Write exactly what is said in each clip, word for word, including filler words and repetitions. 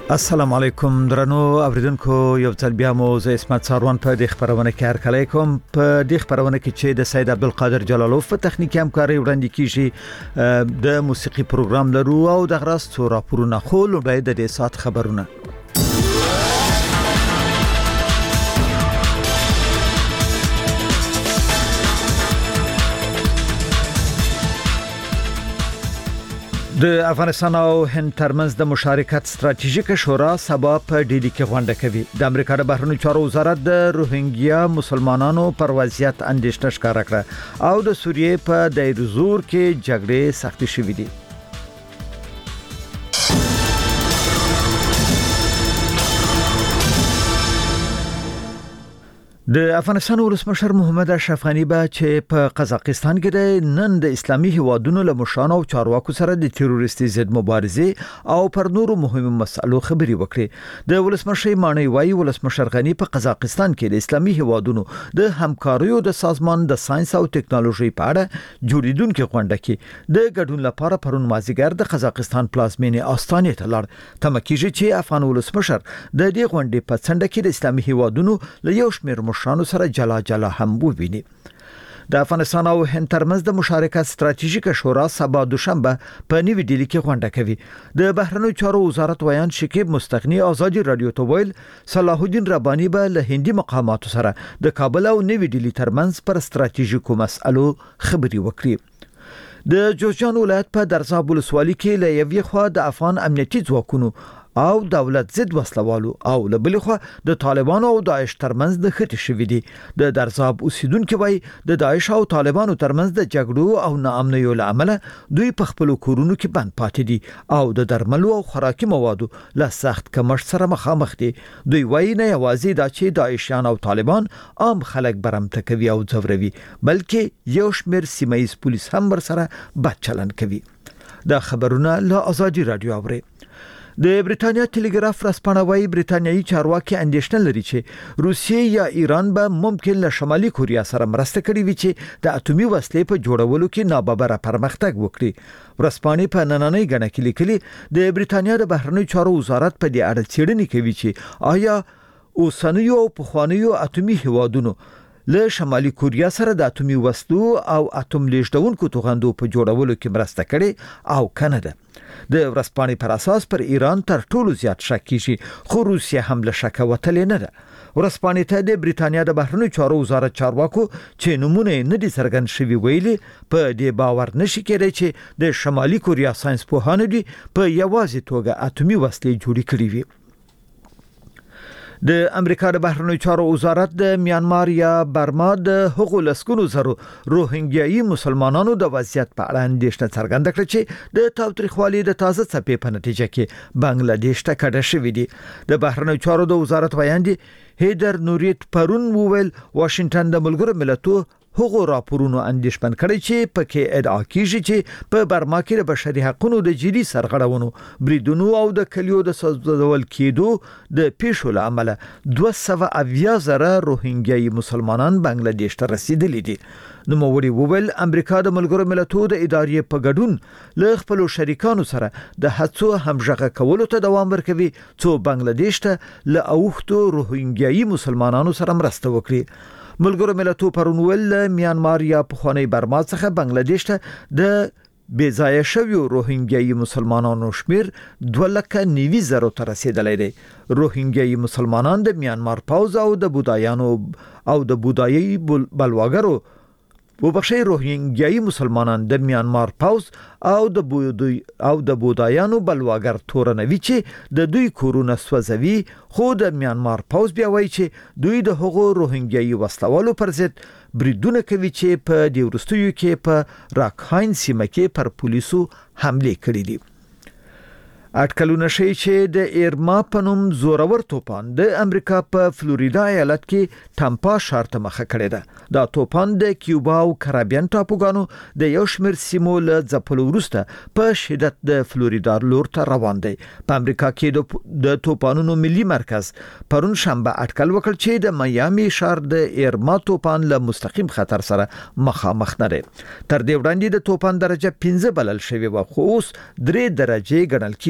السلام علیکم درنو اوریدونکو یو ځل بیا مو زه اسمت ساروان په دې خبرونه کې هرکلی کوم په دې خبرونه کې چې د سید عبدالقادر جلالوف په تخنیکی همکاري وړاندې کیږي د موسیقي پروګرام لرو او د غراستو راپورونه خو لومړی د دې سات خبرونه. د افغانستان او هند ترمنځ د مشارکت ستراتیژیک شورا سبا په ډیلی کې غونډه کوي. د امریکا د بهرنیو چارو وزارت د روهینګیا مسلمانانو پر وضعیت اندېښنه ښکاره کړه او د سوریې په دیر زور کې جګړې سختې شوې دي. د افغانستان ولسمشر محمد اشرف غنی به چې په قزاقستان کې د نن د اسلامي هیوادونو له مشرانو او چارواکو سره د تروریستي ضد مبارزې او پر نورو مهمو مسلو خبري وکړي. د ولسمشر مانی وای ولسمشر غنی په قزاقستان کې د اسلامي هیوادونو د همکاریو د سازمان د ساينس او ټکنالوژي په اړه جوړیدونکو غونډه کې د ګډون لپاره پرون مازیګر د قزاقستان پلازمینې آستانې ته لاړ. تمکیږي چې افغان ولسمشر د دې غونډې په څنډه کې د اسلامي هیوادونو له یو شمېر شانو سره جلا جلا هم وویني. د افغانستان او هند ترمنځ د مشارکت ستراتیژیک شورا سبا دوشنبه په نیو ډیلی کې غونډه کوي. د بهرنیو چارو وزارت ویان شکیب مستغنی ازادي رادیو ته ویل صلاح الدین ربانی به له هندي مقاماتو سره د کابل او نیو ډیلی ترمنځ پر ستراتیژیکو مسلو خبري وکړي. د جوزجان ولایت په درزاب ولسوالۍ کې له یوې خوا د افغان امنیتي ځواکونو او دولت ضد وسلوالو او له بل خوا د طالبانو او داعش ترمنځ د خټې شوې دي. د درزاب اوسیدونکو وای د داعش او طالبانو ترمنځ د جګړو او ناامنیو لامل دوی په خپل کورونو کې بند پاتې دي او د درملو او خوراکي موادو له سخت کمښت سره مخامخ دي. دوی وای نه یوازې دا چې داعشیان او طالبان عام خلک برمته کوي او ځوروي بلکې یو شمېر سیمایي پولیس هم ورسره بد چلند کوي. دا خبرونه له ازادي رادیو اوري. د بریتانیا ټلګراف رسپانه وايي بریتانیایي چارواکي اندېښنه لري چې روسیه یا ایران به ممکن له شمالي کوریا سره مرسته کړي وي چې د اټومي وسلې په جوړولو کې ناببره پرمختګ وکړي. رسپانه په نننۍ غڼه کې لیکلي د بریتانیا د بهرنیو چارو وزارت په دې اړه څېړنې کوي چې آیا اوسنیو او پخوانیو اټومي هیوادونو له شمالي کوریا سره د اټومي وسلو او اټوم لیږدونکو توغندو په جوړولو کې مرسته کړي او کنه ده. د ورسپانې پر اساس پر ایران تر ټولو زیات شک کیږي خو روسیه هم له شک وتلې نه ده. ورسپانې ته د بریتانیا د بهرنیو چارو وزارت چارواکو چې نمونه نه دي څرګند شوي ویلي په دې باور نشي کېدای چې د شمالي کوریا ساينس پوهانو دي په یوازې توګه اټومي وسلې جوړې کړې وي. د امریکا د بهرنیو چارو وزارت د میانمار یا برما د حقوق لسکونو زرو روهینګیایي مسلمانانو د وضعیت په اړه اندېښنه څرګنده کړه چې د تاوتریخوالي د تازه څپې په نتیجه کې بنگلاديش ته کډه شوې دي. د بهرنیو چارو د وزارت ویاندي هیدر نوریت پرون وویل واشنگټن د ملګرو ملتونو هغو راپورونو اندېښمن کړي چې پکې ادعا کیږي چې په برما کې د بشري حقوقو د جدي سرغړونو بریدونو او د کلیو د سوځول کېدو د پیښو لامل دوه سوه اویا زره روهینګیایي مسلمانان بنگلاديش ته رسیدلي دي. نو موري وویل امریکا د ملګرو ملتونو د ادارې په ګډون له خپل شریکانو سره د هڅو همغږي کولو ته دوام ورکوي څو بنگلاديش ته له اوښتو روهینګیایي مسلمانانو سره مرسته وکړي. ملګرو ملتونو پرون ویل میانمار یا پخوانی برما څخه بنگلاديش ته د بې ځایه شویو روهینګیایي مسلمانانو شمیر دوه لکه نوي زرو ته رسیدلی دی. روهینګیایي مسلمانان د میانمار پوځ او د بودایانو او د بودایي بلواګرو وبخښي روهینګیایي مسلمانان د میانمار پوځ او د بودای او د بودایانو بلواګر تورنوي چې د دوی کورونه سوځوي خو د میانمار پوځ بیا وایي چې دوی د هغو روهینګیایي وسلوالو پر ضد بریدونه کوي چې په دې وروستیو کې په راکاین سیمه کې پر پولیسو حمله کړې دي. اټکلونه شي چې د ایرما په نوم زورور توپان د امریکا په فلوریدا ایالت کې ټامپا ښار ته مخه کړې ده. دا توپان د کیوبا او کریبین ټاپوګانو د یو شمېر سیمو له ځپلو وروسته په شدت د فلوریدا لور ته روان دی. په امریکا کې د توپانونو ملي مرکز پرون شنبه اټکل وکړ چې د میامي ښار د ایرما توپان له مستقیم خطر سره مخامخ نه دی. تر دې وړاندې د توپان درجه پنځه بلل شوې و خو اوس درې درجه ګڼل کیږي.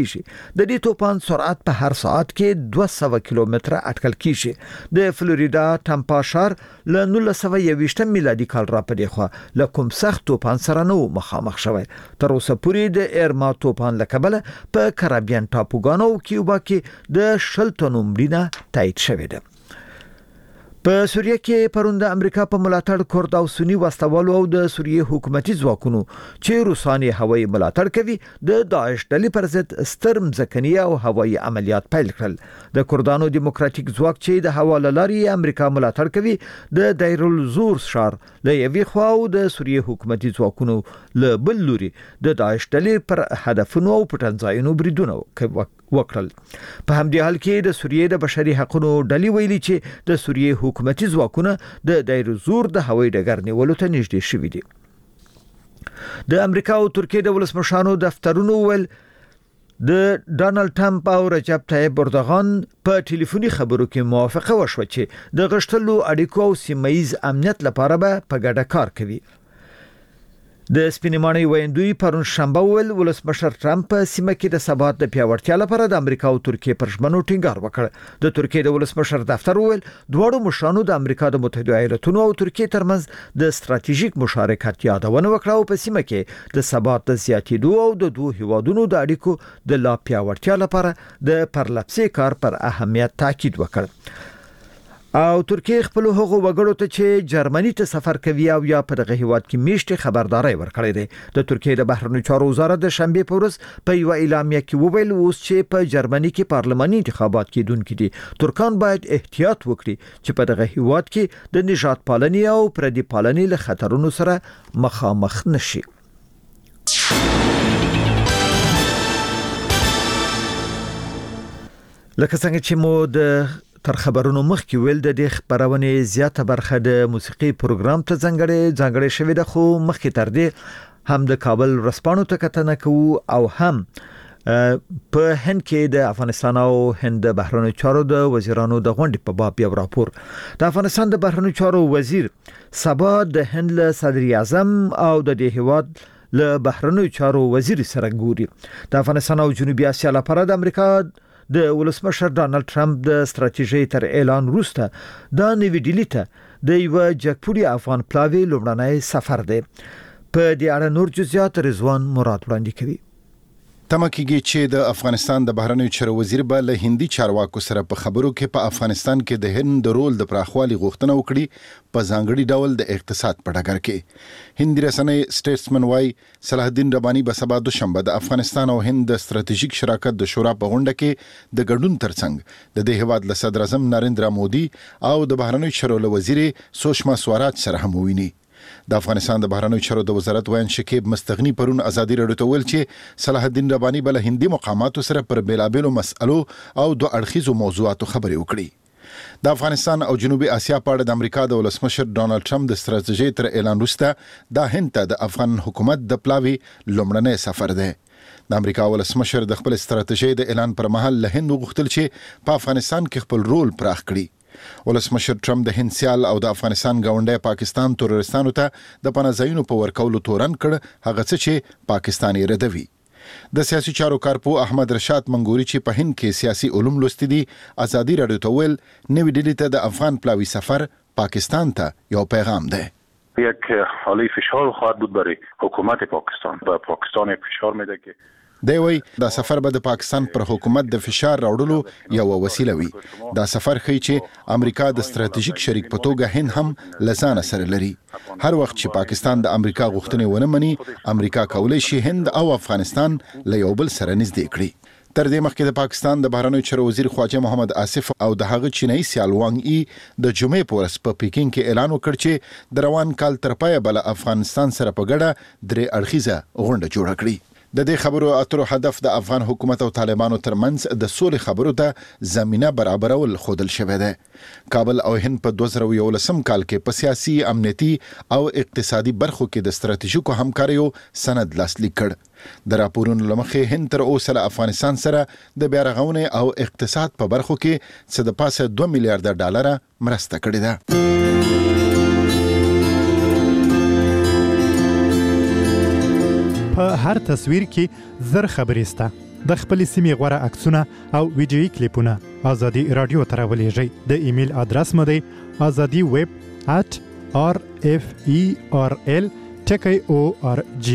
کیږي. د دې توپان سرعت په هر ساعت کې دوه سوه کیلومتره اټکل کیږي. د فلوریدا ټامپا ښار له نولس سوه یوویشت میلادي کال را پدې خو له کوم سخت توپان سره نو مخامخ شوی. تر اوسه پورې د ایرما توپان له کبله په کریبیان ټاپوګانو او کیوبا کې د شل تنو مړینه تایید شوې ده. په سوریه کې پرون د امریکا په ملاتړ کورد او سنی وسوالو او د سوریه حکومتي ځواکونو چې روساني هوایي ملاتړ کوي د داعش ډلې پر ضد ستر مځکني او هوایي عملیات پیل کړل. د کردانو دیموکراتیک ځواک چې د هوا له لارې امریکا ملاتړ کوي د دیر الزور ښار له یوې خوا او د سوریه حکومتي ځواکونو له بل لوري د داعش ډلې پر هدفونو او پټنځایونو بریدونه وکړل. په همدې حال کې د سوریه د بشري حقوقو ډلې ویلي چې د سوریه حکومتي ځواکونه د دیر زور د هوایي ډګر نیولو ته نږدې شوي دي. د امریکا او ترکیه د ولسمشرانو دفترونو ول د ډانلډ ټرمپ او رجب طیب اردوغان په ټلیفوني خبرو کې موافقه وشوه چې د غشتلو اړیکو او سیمایي امنیت لپاره به په ګډه کار کوي. د سپینماني ویندوی پرون شنبه ول ولسمشر ټرمپ په سیمه کې د ثبات د پیاوړتیا لپاره د امریکا او ترکیه پر ژمنو ټینګار وکړ. د ترکیه د ولسمشر دفتر ول دواړو مشرانو د امریکا د متحده ایالاتونو او ترکیه ترمنځ د ستراتیژیک مشارکت یادونه وکړه او په سیمه کې د ثبات د زیاتېدو او د دوه هیوادونو د اړیکو د لا پیاوړتیا لپاره د پرلپسې کار پر اهمیت تاکید وکړ. او ترکیه خپل هغو وګړو ته چې جرمني ته سفر کوي او یا په دغه هیواد کې میشته خبرداري ورکړې ده. د ترکیه د بهرنیو چارو وزارت د شنبه په ورځ په یو اعلامیه کې وویل اوس چې په جرمني کې پارلماني انتخابات کېدونکي دي ترکان باید احتیاط وکړي چې په دغه هیواد کې د نژاد پالنې او پردي پالنې له خطرونو سره مخامخ نشي. لکه څنګه چې مو د تر خبرونو مخکې ویل د دې خبرونه زیاته برخه د موسیقي پروګرام ته ځانګړې ځانګړې شوې ده خو مخکې تر دې هم د کابل رسپانو ته کتنه کوو او هم په هند کې د افغانستان او هند د بهرنیو چارو د وزیرانو د غونډې په باب یو راپور. د افغانستان د بهرنیو چارو وزیر سبا د هند له صدر اعظم او د دې هیواد له بهرنیو چارو وزیر سره ګوري. د افغانستان او جنوبي اسیا لپاره د امریکا د ولسمشر ډانلډ ټرمپ د ستراتیژۍ تر اعلان وروسته د نوې ډیلي ته د یو جګپوري افغان پلاوی لومړنی سفر دی. په دې اړه نور جزئیات رضوان مراد وړاندې کوي. تمکیږي چې د افغانستان د بهرنیو چارو وزیر به له هندي چارواکو سره په خبرو کې په افغانستان کې د هند رول د پراخوالي غوښتنه وکړي په ځانګړي ډول د اقتصاد په ډګر کې. هندي رسنۍ سټیټسمن وايي صلاح الدین رباني به سبا دوشنبه د افغانستان او هند د ستراتیژیک شراکت د شورا په غونډه کې د ګډون ترڅنګ د دې هیواد له صدر اعظم نریندرا مودي او د بهرنیو چارو وزیر سوشما سوراج سره هم وویني. د افغانستان د بهرنیو چارو د وزارت وین شکیب مستغنی پرون ازادي راډیو ته ویل چې صلاح الدین رباني بل هندي مقاماتو سره پر بیلابېلو مسألو او دوه اړخیزو موضوعاتو خبرې وکړي. د افغانستان او جنوبي اسیا په اړه د امریکا د ولسمشر ډانلډ ټرمپ د ستراتیژۍ تر اعلان وروسته د هند ته د افغان حکومت د پلاوی لومړنی سفر دی. د امریکا ولسمشر د خپل ستراتیژۍ د اعلان پر مهال له هند وغوښتل چې په افغانستان کې خپل رول پراخ کړي. ولسمشر ټرمپ د هند سیال او د افغانستان گاونډي پاکستان تورستانو ته د پناهځایونو په ورکولو تورن کړ هغه څه چې پاکستان یې ردوي. د سیاسي چارو کارپو احمد رشاد منګوري چې په هند کې سیاسي علوم لوستي دي ازادي راډیو ته ویل نوې ډیلي ته د افغان پلاوی سفر پاکستان ته یو پیغام ده. یک حالی فشار خواهد بود برای حکومت پاکستان و پاکستان یک فشار میده که دی وی دا سفر به د پاکستان پر حکومت د فشار راوړلو یو وسیله وي. دا سفر ښیي چې امریکا د ستراتیژیک شریک په توګه هند هم لزان سره لري. هر وخت چې پاکستان د امریکا غوښتنې ونه مني امریکا کولای شي هند او افغانستان له یو بل سره نږدې کړي. تر دې مخکې د پاکستان د بهرنیو چارو وزیر خواجه محمد آصف او د هغه چینایي سیال وانګ ای د جمعې په ورځ په پیکینګ کې اعلان وکړ چې د روان کال تر پایه بل افغانستان سره په ګډه درې اړخیزه غونډه جوړه کړي. د دې خبرو اترو هدف د افغان حکومت او طالبانو ترمنځ د سولې خبرو ته زمينه برابرول خودل شوې ده. کابل او هند په دوه زره یولسم کال کې په سیاسي امنیتي او اقتصادي برخو کې د ستراتیژیکو همکاریو سند لاسلیک کړ. د راپورونو لمخې هند تر اوسه له افغانستان سره د بیارغونې او اقتصاد په برخو کې څه د پاسه دوه میلیارډ ډالر مرسته کړې ده. په هر تصویر کې زر خبرې سته. د خپل سیمې غوړه عکسونه او ویډیويي کلیپونه ازادي رادیو ته راولېږئ. د ایمیل ادرس مو دی azadi web at r f e r l ټکی او ار جی.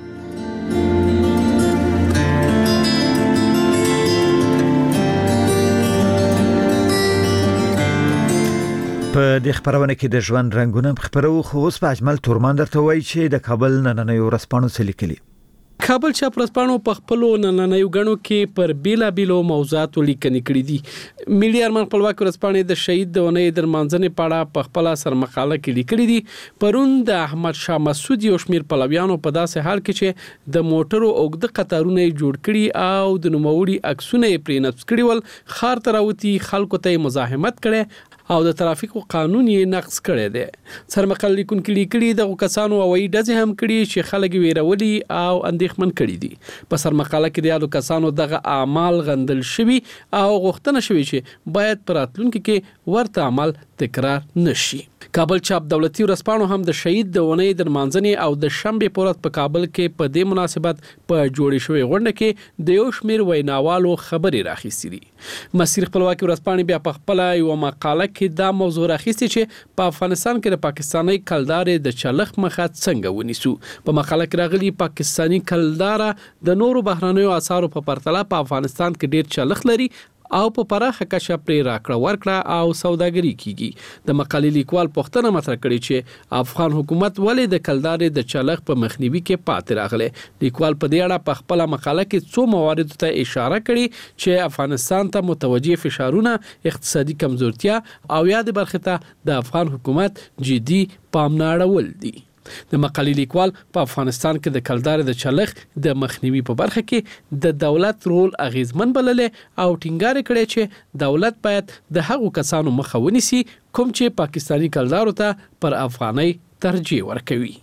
په د خبرونه کې د ژوند رنگونه خبرو خو اوس په اجمل تورمان درته وایي چې د کابل نننۍ ورځپاڼو څه لیکلي. کابل چاپ ورځپاڼو په خپل نننۍ غنو کې پر بیلا بیلو موضوعات لیکنې کړې دي. ملي ارمان خپلواک ورځپاڼې د شهید د ونې درمانځنې په اړه په خپل سر مقاله کې لیکلې دي. پرون د احمد شاه مسعود یو شمیر پلویانو په داسې حال کې چې د موټرو اوږده قطارونه جوړ کړي او د نوموړي عکسونه پرې نصب کړي ول خار تراوتی خلکو ته مزاحمت کړي او د ترافیکو قانون یې نقض کړی دی. سرمقال لیکونکي لیکلي د کسانو اوایي ډزې هم کړي چې خلک ویرولي او اندېښمن کړي دي. په سرمقاله کې د یادو کسانو دغه اعمال غندل شوي او غوښتنه شوي چې باید په راتلونکي کې ورته عمل تکرار نشي. کابل چاپ دولتي ورځپاڼو هم د شهید د ونې درمانځنې او د شنبې په ورځ په کابل کې په دې مناسبت په جوړې شوې غونډه کې د یو شمیر ویناوالو خبرې راخیستې دي. مسیر خپلواکي ورځپاڼې بیا په خپل یو مقاله کې دا موضوع راخیستې چې په افغانستان کې د پاکستاني کلدارې د چلخ مخه څنګه ونیسو. په مقاله کې راغلي پاکستاني کلدار د نورو بهرانيو اسعارو په پرتله په افغانستان کې ډیر چلخ لري او په پراخه کچه پرې راکړه ورکړه او سوداګري کیږي. د مقالې لیکوال پوښتنه مطرح کړې چې افغان حکومت ولې د کلدارې د چلخ په مخنیوي کې پاتې راغلی. لیکوال په دې اړه په خپل مقاله کې څو مواردو ته اشاره کړې چې افغانستان ته متوجه فشارونه، اقتصادي کمزورتیا او یاد برخه ته د افغان حکومت جدي پام نه اړول دي. د مقالې لیکوال په افغانستان کې د کلدارې د چلخ د مخنیوي په برخه کې د دولت رول اغیزمن بللی او ټینګار کړی چې دولت باید د هغو کسانو مخه ونیسي کوم چې پاکستاني کلدارو ته پر افغانۍ ترجیح ورکوي.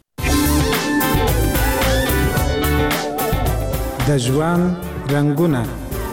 د ژوند رنگونه.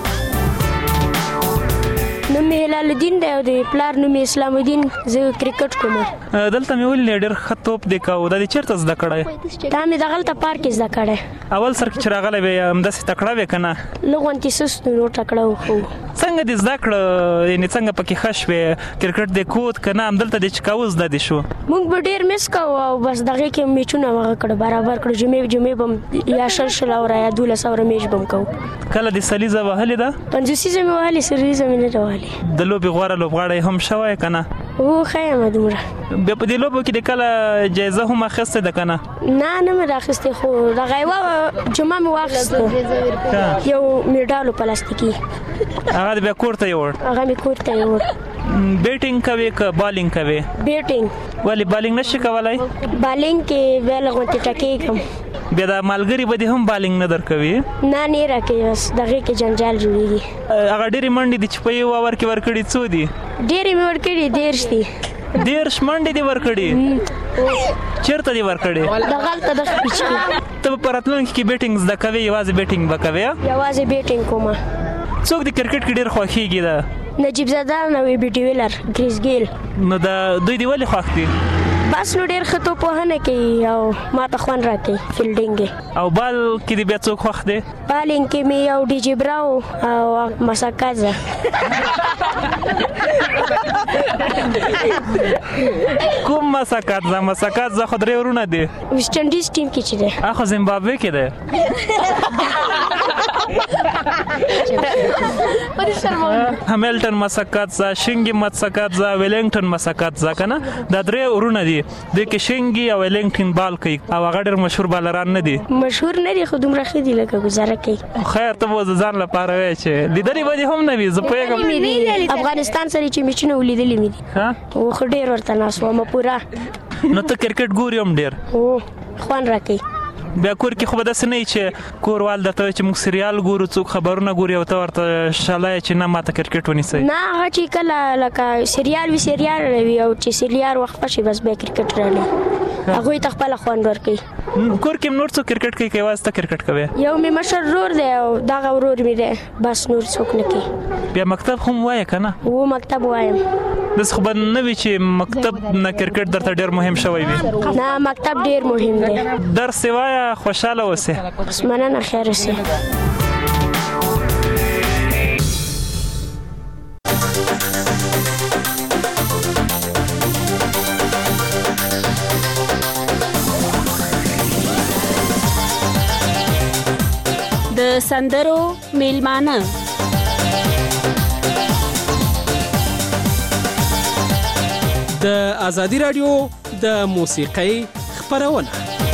نوم هلال الدین دی او د پلار نوم اسلام الدین. زه کرکټ کوم. دلته مې ولې ډېر ښه توپ دی کاو. دا دې چېرته زده کړی؟ دا مې دغلته پارک کې زده کړی. اول سر کې چې راغلی وې همداسې تکړه وې که نه؟ لږ غوندې سست نو تکړه و. خو څنګه دې زده کړه؟ یعنې څنګه پکې ښه شوې؟ کرکټ دې کود که نه همدلته دې چې کاوه زده دې شو؟ موږ به ډېر مس کوو او بس دغې کې میچونه هغه کړه برابر کړو. جمعې جمعې به یا شل شل اوره یا دولس اوره میچ به م کوو. کله دې سلیزه وهلې ده؟ پنځوسیزه مې وهلې، سریزه مې نه ده وهلې. د لوبې غوره لوبغاړی هم شوی که نه؟ هو ښه یم دومره. بیا په دې لوبو کې د کله جایزه هم اخیستې ده که نه؟ نه نه مې راخیستې، خو دغه یوه جمعه مې واخیسته، یو میډال پلاستیکي. هغه د بیا کور ته یوړ؟ هغه مې کور ته یوړ. بیټینګ کوي که بالینګ کوي؟ بیټینګ. ولې بالینګ نشي کولی؟ بالینګ کې بیا لږ غوندې ټکېږم. بیا د ملګري به دې هم بالینګ نه درکوي؟ نه نه راکوي، بس دغې کې جنجال جوړېږي. هغه ډېرې منډې دي چې په یو اوور کې ورکړي څو دي؟ ډېرې مې ورکړي، دېرش دي. دېرش منډې دې ورکړي؟ چېرته دې ورکړي؟ دغلته دغه پیچ کې. ته به په راتلونکي کې بیټینګ زده کوې؟ یوازې بیټینګ به کوې؟ یوازې بیټینګ کومه. څوک د کرکټ کې ډېر خوښېږي ده؟ نجیب زدان او بي ټي ویلر، کریس ګیل. نو د دوی دې ولې خوښ دي؟ بس نو ډېر ښه توپوهنه کوي او ما ته خوند راکوي. فیلډینګ او بال کې دې بیا څوک خوښ دی؟ بالینګ کې مې یو ډي جي براو او مساکازه. کوم مساکازه؟ مساکازه خو درې ورونه دي. ویسټ انډیز ټیم کې چې دی. هغه زیمبابوې کې دی. همیلټن مساکازه، شینګي مساکازه، ویلینګټن مساکازه که نه؟ دا درې ورونه دي. دوی کې شینګي او ویلینګټن بال کوي او هغه ډېر مشهور بالران نه دي. مشهور نه دي خو دومره ښه دي لکه ګزاره کوي. خیر ته به د ځان لپاره وایې چې لیدلي به دې هم نه وي. زه پوهېږم افغانستان سره چې میچونه ولیدلي مې دي. او خو ډېر ورته ناست وم پوره. نو ته کرکټ ګورې هم ډېر؟ هو خوند راکوي. بیا کور کې خو به داسې نه وي چې کوروال درته وایي چې موږ سریال ګورو، څوک خبرونه ګوري او ته ورته شاله چې نه ماته کرکټ ونیسئ؟ نه، هغه چې کله لکه سریال وي سریال وي او چې سریال وقفه شي بس بیا کرکټ راغلی. هغوی ته خپله خوند ورکوي. کور کې نور څوک کرکټ کوي که یوازې ته کرکټ کوې؟ یو مې مشر ورور دی او دغه ورور مې دی، بس نور څوک نه کوي. بیا مکتب هم وایې که نه؟ و مکتب وایم. داسې خو به نه وي چې مکتب نه کرکټ درته ډېر مهم شوی وي؟ نه، مکتب ډېر مهم دی. درس یې وایه، خوشحاله اوسې. بس مننه، خیر اوسې. سندرو میلمانه د ازادي رادیو د موسیقۍ خبرونه.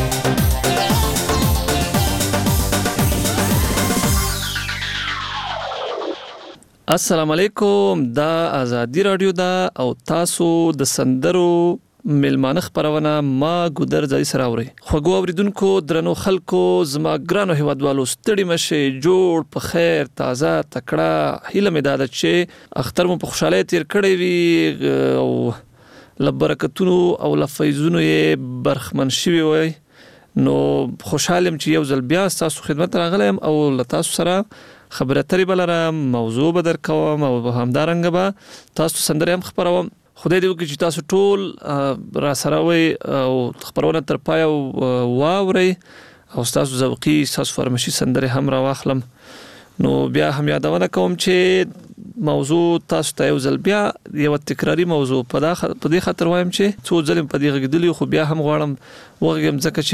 السلام علیکم، دا ازادي رادیو دا او تاسو د سندرو میلمانه خبرونه ما ګودر ځای سره اوري. خوږو اوریدونکو، درنو خلکو، زما ګرانو هیوادوالو، ستړي مشه، جوړ په خیر، تازه تکړه. هیله مې ده چې اختر مو په خوشاله تیر کړی وي او لبرکتونو او لفیزونو یې برخمن شوي وي. نو خوشحالم چې یو ځل بیا تاسو خدمت راغلم او له تاسو سره خبرې اترې به لرم، موضوع به درکوم او همدارنګه به تاسو سندرې هم خپروم. خدای دې وکړي چې تاسو ټول را سره وئ او خبرونه تر پایه واورئ او تاسو ذوقي تاسو فرمایشي سندرې هم راواخلم. نو بیا هم یادونه کوم چې موضوع تاسو ته یو ځل بیا یو تکراری موضوع په دې خاطر وایم چې څو ځل په دې غږیدلی، خو بیا هم غواړم وغږیم ځکه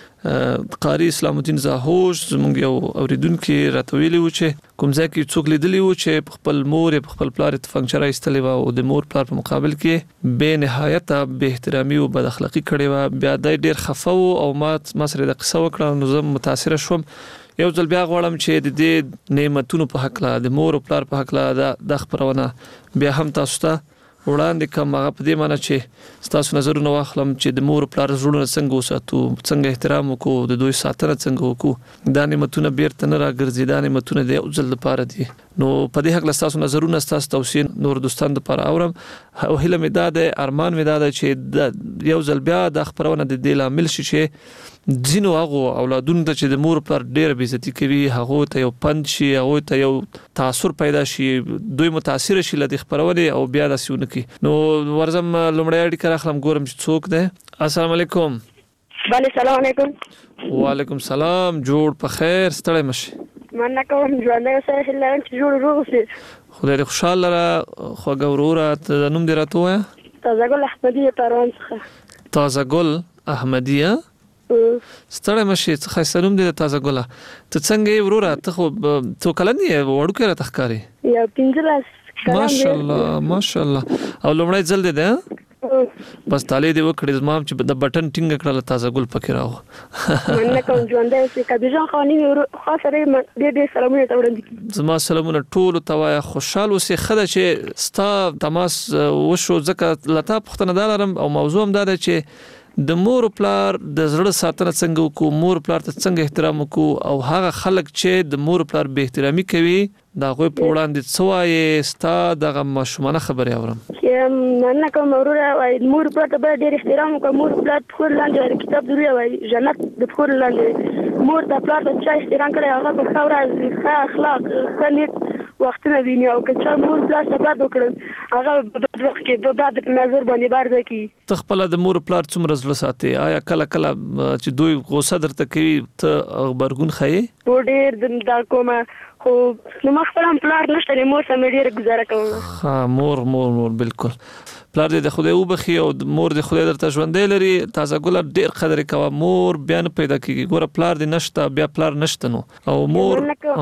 چې قاری اسلام الدین زاهوش زموږ یو اوریدونکي راته ویلي و چې کوم ځای کې څوک لیدلی و چې په خپل مور په خپل پلار اتفاق ایستلی و او د مور پلار په مقابل کې بې نهایته بې احترامي او بد اخلاقي کړې و. بیا دی ډېر خفه و او ما ما سره د قصه وکړه، نو زه متاثره شوم. یو ځل بیا غواړم چې د دې نعمتونو په حق لا د مور او پلار په حق لا د خبرونه بیا هم تاسو ته وړاندې کوم. هغه په دې معنی چې تاسو نظرونه واخلم چې د مور او پلار زړونه څنګه وساتو، څنګه احترام وکړو، د دوی ساتنه څنګه وکړو. دا نعمتونه بیرته نه راګرځي، دا نعمتونه د یو ځل لپاره دي. نو په دې حق له تاسو نظرونه تاسو توصیه نور دوستان لپاره اورم او هیله مې دا ده، ارمان مې دا ده چې یو ځل بیا د خبرونه د دې لامل شي چې ځینو هغو اولادونو ته چې د مور پلار ډېره بې عزتي کوي، هغو ته یو پند شي، هغو ته یو تاثر پیدا شي، دوی متاثره شي له دې خبرونې او بیا داسې ونه کړي. نو ورځم لومړی اړیکه راخلم، ګورم چې څوک دی. السلام علیکم. بله سلام علیکم. وعلیکم سلام، جوړ په خیر، ستړی مشي. مننه کوم، ژوندی اوسئ، هیله لرم چې جوړ روغ اوسئ. خدای دې خوشحال لره. خوږه وروره، ته نوم دې راته ووایه. تازه ګل احمدي پروان څخه. تازه ګل احمدي. ستړی مشي، څه ښایسته نوم دی د تازه ګله. ته څنګه یې وروره؟ ته خو څو کلن یې؟ وړوکی راته ښکاري. یو پنځلس کلن. ماشاءالله ماشاءالله. او لومړی ځل دی دی؟ بس طالع دې وکړې، زما هم چې د بټن ټینګه کړله تازه ګل پکې راغو. مننه کوم، ژوندی اوسئ. کبیرجان خاني مې خاص سره ډېر ډېر سلامونه ته وړاندې کړي. زما سلامونه ټولو ته وایه. خوشحال اوسئ. ښه ده چې ستا تماس وشو، ځکه له تا پوښتنه دا لرم او موضوع هم دا ده چې د مور پلار د زړه ساتنه څنګه وکړو، مور پلار ته څنګه احترام وکړو، او هغه خلک چې د مور پلار بې احترامي کوي د هغوی په وړاندې څه وایې؟ ستا دغه ماشومانه خبرې اورم. مننه کوم وروره، وایي مور پلار ته باید ډېر احترام وکړه. مور پلار په خور لاندې کتاب ضروري وایي، جنت د پښور لاندې. مور ته پلار ته چا احترام کړی، هغه په ښه ورځ ښه اخلاق ښه نیک وختونه ویني، او که چا مور پلار ته بد وکړل هغه په بد وخت کې د بد نظر باندې بارده کوي. ته خپله د مور پلار څومره زړه ساتې؟ آیا کله کله چې دوی غوسه درته کوي ته غبرګون ښیې؟ هو ډېر دا کومه، خو نو ما خپل هم پلار نشته دی، مور سره مې ډېره ګزاره کوم. ها مور مور مور بالکل. پلار دې د خدای وبخي او مور دې خدای درته ژوندی لري. تازه ګله ډېر قدر یې کوه. مور بیا نه پیدا کېږي. ګوره پلار دې نشته، بیا پلار نشته، نو او مور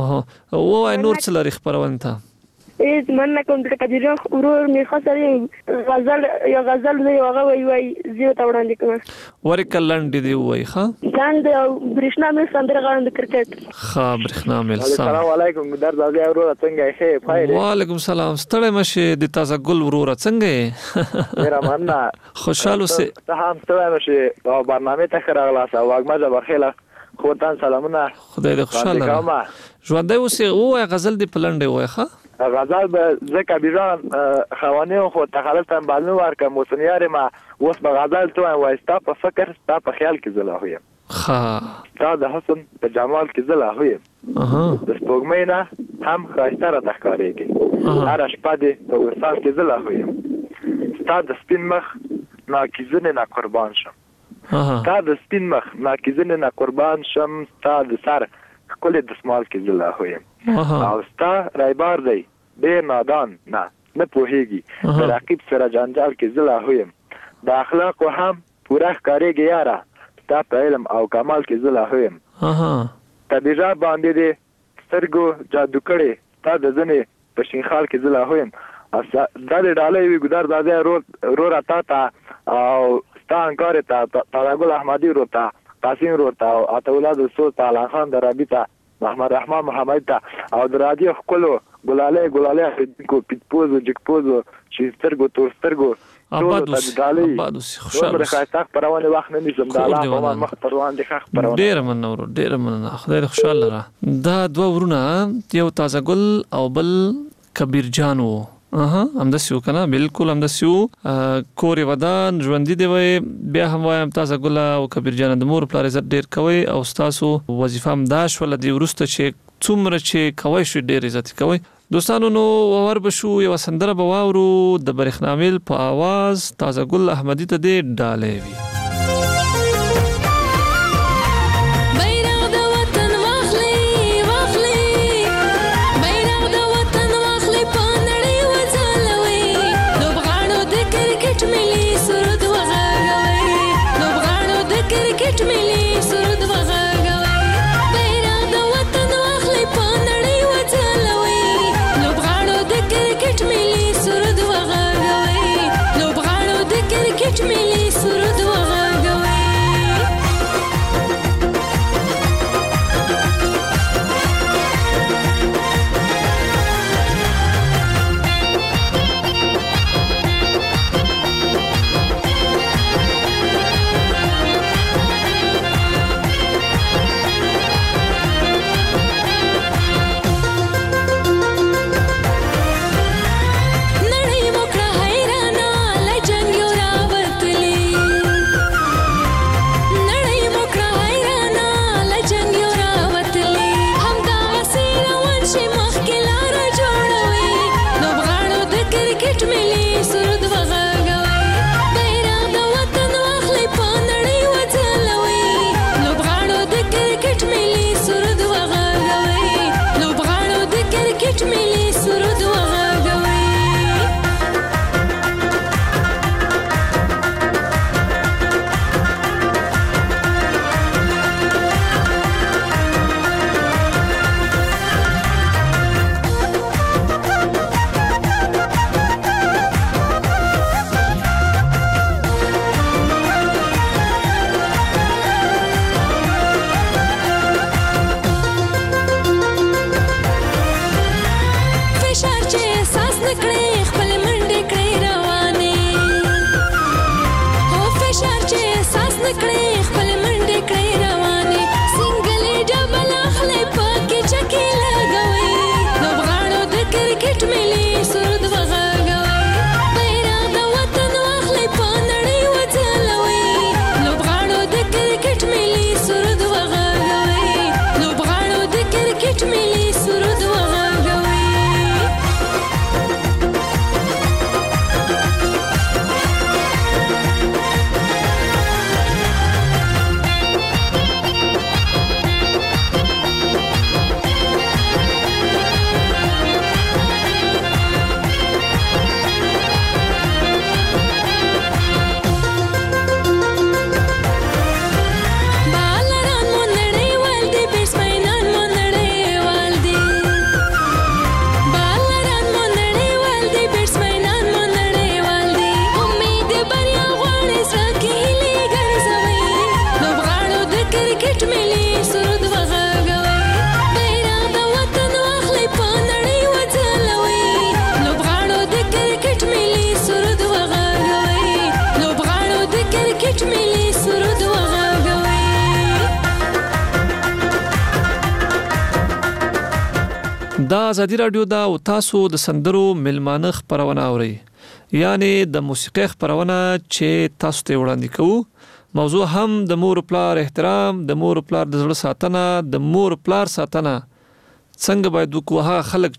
ووایه نور څه لري خپرونې ته؟ هیڅ مننه کوم. د کبیرجان ورور مې خاص سره غزل یا غزل دی، هغه وایي وایي زه ته وړاندې کوم. ورکه لنډې دې ووایي. ښه لنډ او برېښنا میل سندره غواړم د کرکټ. ښه برېښنا میل. السلام علیکم ګودر زاویه وروره، څنګه یې؟ ښه پایې؟ وعلیکم سلام. ستړی مشې د تازه ګل وروره، څنګه یې؟ ډېره مننه. خوشحال اوسې. ته هم ستړی مشې او برنامې ته ښه راغلاست او وږمه بخیله. خو ته سلامونه. خدای دې خوشحاله لره. ژوندی اوسې. ووایه غزل دې په لنډې ووایه. ښه غزل به زه کبیران خوانیم، خو تخلص ته معلوم ورکړم موسنیار ما اوس به غزل تو وایم، وایي ستا په فکر ستا په خیال کې زه لا یم. ښه ستا د حسن په جمال کې زه لا یم. د سپوږمۍ نه هم ښایسته راته ښکارېږي، هره شپه دې په وصال کې زه لا یم. ستا د سپین مخ ناکیزنې نه قربان شم، ستا د سپین مخ ناکیزنې نه قربان شم، ستا د سر ښکلې دسمال کې زه لا یم. او ستا رایبار دی ډېر نادان نه نه پوهېږي، د رقیب سره جنجال کې زه لا یم. د اخلاقو هم پوره ښکارېږي یاره، ستا په علم او کمال کې زه لا یم. طبیعت باندې دې سترګو جادو کړي تا د ځنې په شینخال کې زلا هویم دا د ډالۍ وی ګدار دازه رو رو راتا تا او ستان کار تا طارق احمدی رو تا قاسم رو تا او اولاد سو تعالی خان درابطه محمد رحمان محمد تا او د رادیو خپلو ګلاله ګلاله کو پیټپوز جګپوز شسترګو تورسترګو آبادوس آبادوس خوشاله خاطر پرونه وخت نه نشم دا الله په مخ پروان دي خخ پرونه ډیر منور ډیر من خدای خوشاله را دا دوه ورونه یو تازه ګل او بل کبیر جانو اها هم د سیو کنه بالکل هم د سیو کوري ودان ژوند دی وي بیا هم وایم تازه ګل او کبیر جان د مور پلار عزت ډیر کوي او تاسو وظیفه هم داش ول دی ورسته چې څومره چې کوي شو ډیر عزت کوي دوستانو نو ور بشو یو سندره بواورو د برخنامل په आवाज تازه ګل احمدی ته دی ډالې وی دا ازادي رادیو دا او تاسو د سندرو ملمانه خبرونه اوري یعنی د موسیقي خبرونه چې تاسو ته وړاندې کوو موضوع هم د مور پلار احترام د مور پلار د زړه ساتنه د مور پلار ساتنه څنګه باید وکوه خلک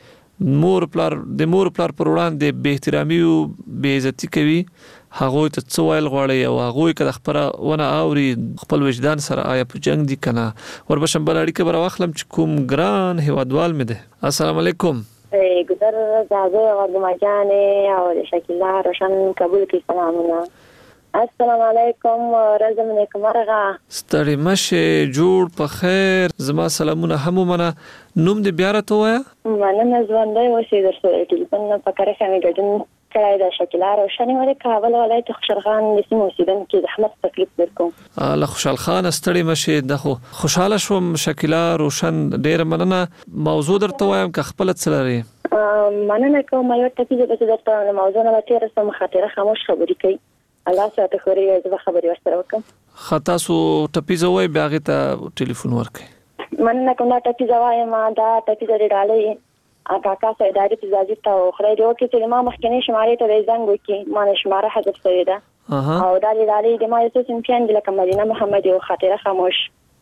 چې مور پلار د مور پلار پر وړاندې بے احترامي او بے عزتي کوي هغه ته څو ویل غواړي او هغه کله خبرونه اوري خپل وجدان سره آیا په جنگ دي کنه وربشم بل اړیکه بر واخلم چې کوم ګران هوادوال مې ده السلام علیکم ای ګذر زاده ورګما جان او شکیلا روشن قبول کی سلامونه السلام علیکم ورځم نیکمرغه. ستړي مشه جوړ په خیر. زما سلامونه هم منه. نوم دې بیا راته وایا؟ مننه ژوندۍ اوسې درسره ټلیفون په کار کې مې ګډون کړای دا شکیلا روشنی ولې کابل ولایت خوشحال خان د سیمو اوسیدونکو د احمد تکلیف درکوم. الله خوشحال خان ستړي مشه دغه خوشاله شوم. شکیلا روشن ډیر مننه. موضوع درته وایم که خپل څلري مننه کوم. یو ټکی چې درته موضوع نه تیر سم خاطره خاموش خبرې کوي. الله ساته خوري زه خبرې ورسره وکم. خطا سو ټپی زوي بیاغه ته ټلیفون ورکې. مننه کوم دا ټپی زوای ما دا ټپی زری ډالې ا کاکا سره اداري تجازي ته خړې دی او چې ما مخکنی شمارې ته زنګ وکي ما نه شماره حذف شوی ده او دا ډالې د ما یو څه سمپیان د لکه مدینه محمد او خاطره خاموش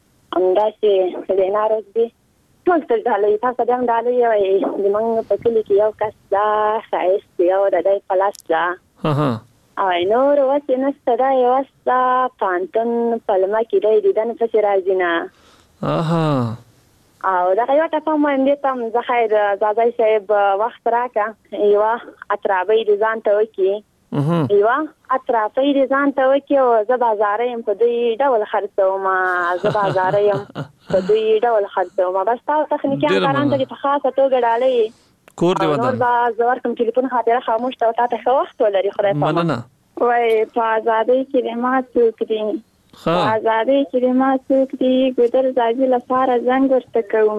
انداسې زینا روز دی ټول تر ډالې تاسو دم ډالې او د موږ په کلی کې یو کس دا سایس یو د دې پلاس دا ها او نور وڅ نه ستدا یو استا پانتن پلمه کې دی دنه څه راځي نه اها او دا یو ټاپه مې دې تم زه خیر زادای صاحب وخت راکا یو اترابې دې ځان ته وکی یو اترابې دې ځان ته وکی او زه بازارې په دې ډول خرڅوم زه بازارې په دې ډول خرڅوم بس تاسو تخنیکي کاران ته په خاصه توګه ډالې کور دی ودان نور با زور کوم ټلیفون خاطر خاموش ته تا ته وخت ولري خدای په مننه وای په آزادۍ کې ما څوک دي ها آزادۍ کې ما څوک دي ګذر ځاځي لپاره زنګ ورته کوم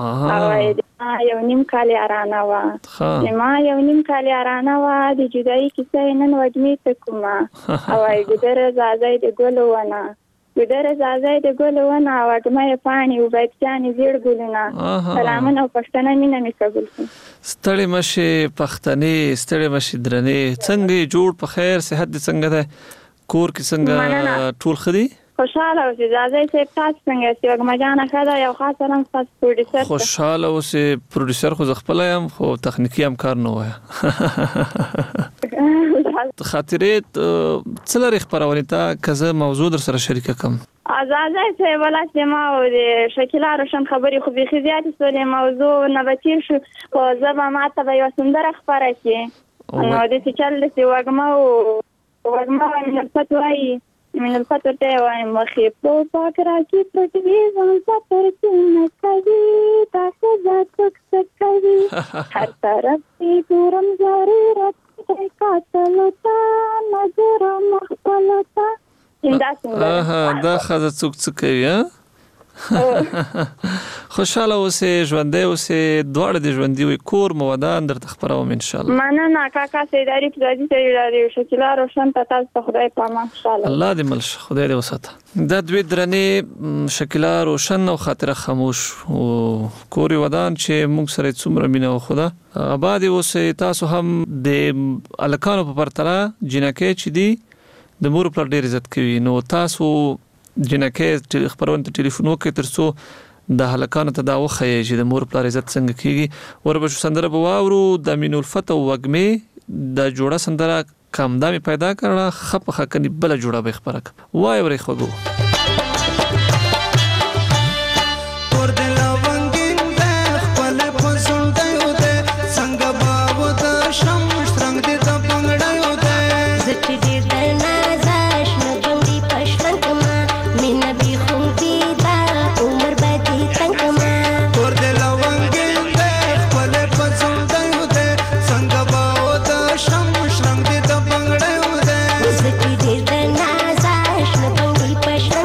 او یو نیم کال ارانه وا ما یو نیم کال ارانه وا د جدای کیسه نن وډمی ته کوم او ګذر ځاځي د ګلو ونه ګذر ځاځي د ګلو ونه وډمه پانی او بچانی زیړ ګلونه سلامونه او پښتنه مینه می قبول ستړي مشه پښتنې ستړي مشه درنې څنګه جوړ په خیر صحت دې څنګه ده کور کې څنګه ټول خدي خوشاله اوسې ځاځي چې تاسو څنګه چې وګمجانه خدا یو خاص نن تاسو پروډوسر خوشاله اوسې پروډوسر خو خپل یم خو تخنیکی هم کار نه وای خاطرې څلری خبرونه تا کزه موضوع در سره شریک کوم ازازه چې ولاسته ما او د شکیلا روشن خبري خو به خزيات سره موضوع نه بچیر شو او زما ما ته یو سندره خبره کی نو د چې چل د وګما او وګما من فتوی من الفتوی وای مخې په پاک راکی پټوي ځان سفر کې نه کوي تاسو ځکه څه کوي هر طرف دې ګورم زاري راته کاتلتا نظر مخبلتا اها دا خزه څوک څه کوي خوشاله اوسې ژوندې اوسې دواړه د ژوندې وي کور مو ودان درته خبروم ان شاء الله مننه کاکا سیداری پزادي سیداری شکیلا روشن ته تاسو خدای پامان ان شاء الله الله دې ملش خدای دې وساته دا دوی درنې شکیلا روشن او خاطره خاموش او کور ودان چې موږ سره څومره مینه او خدا آباد اوسې تاسو هم د الکانو په پرتله جنکه چې دی د مور پر ډیر عزت کوي نو تاسو جنکه خبرونه ته ټلیفون وکړئ ترڅو د هلکانو ته دا وخی چې د مور پر عزت څنګه کیږي وربه سندره بواورو د مين الفت او وګمه د جوړه سندره کم دامي پیدا کړه خپ خکني بل جوړه به خبره وای ورې خوګو Push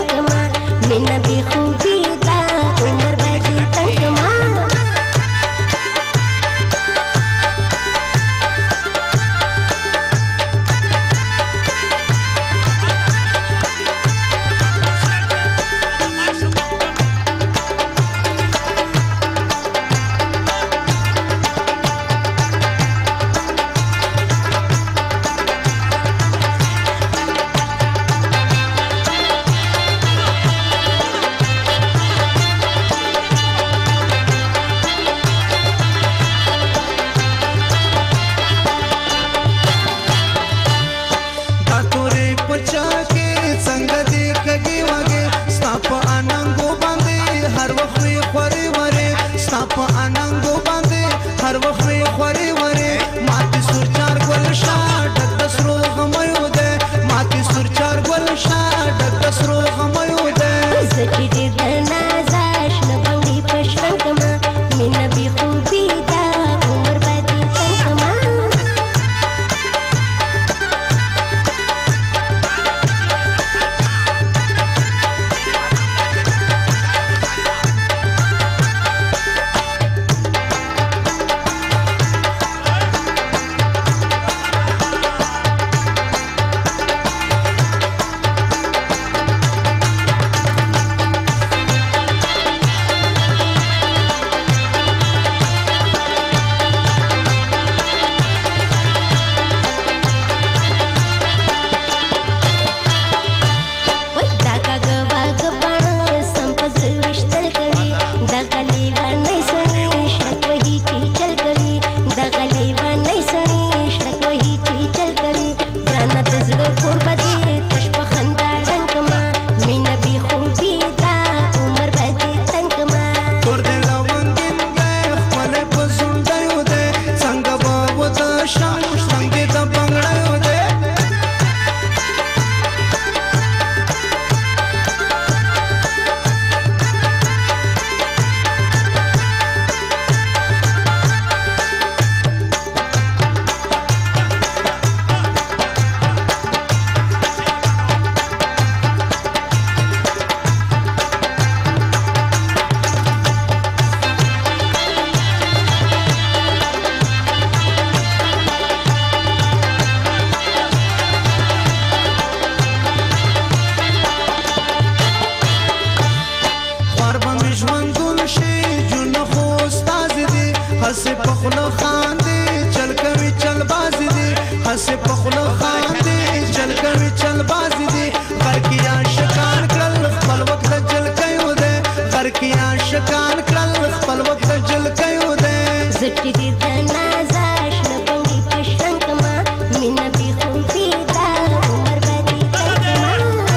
چې په خوله خاندې چل کوي چل بازي دي غر کې عاشقان کړل خپل وخت د جل کوي دی غر کې عاشقان کړل خپل وخت د جل کوي دی زټې دې د نازاش نه پنګي پښن کما مینا به خو پیدا عمر بدی کما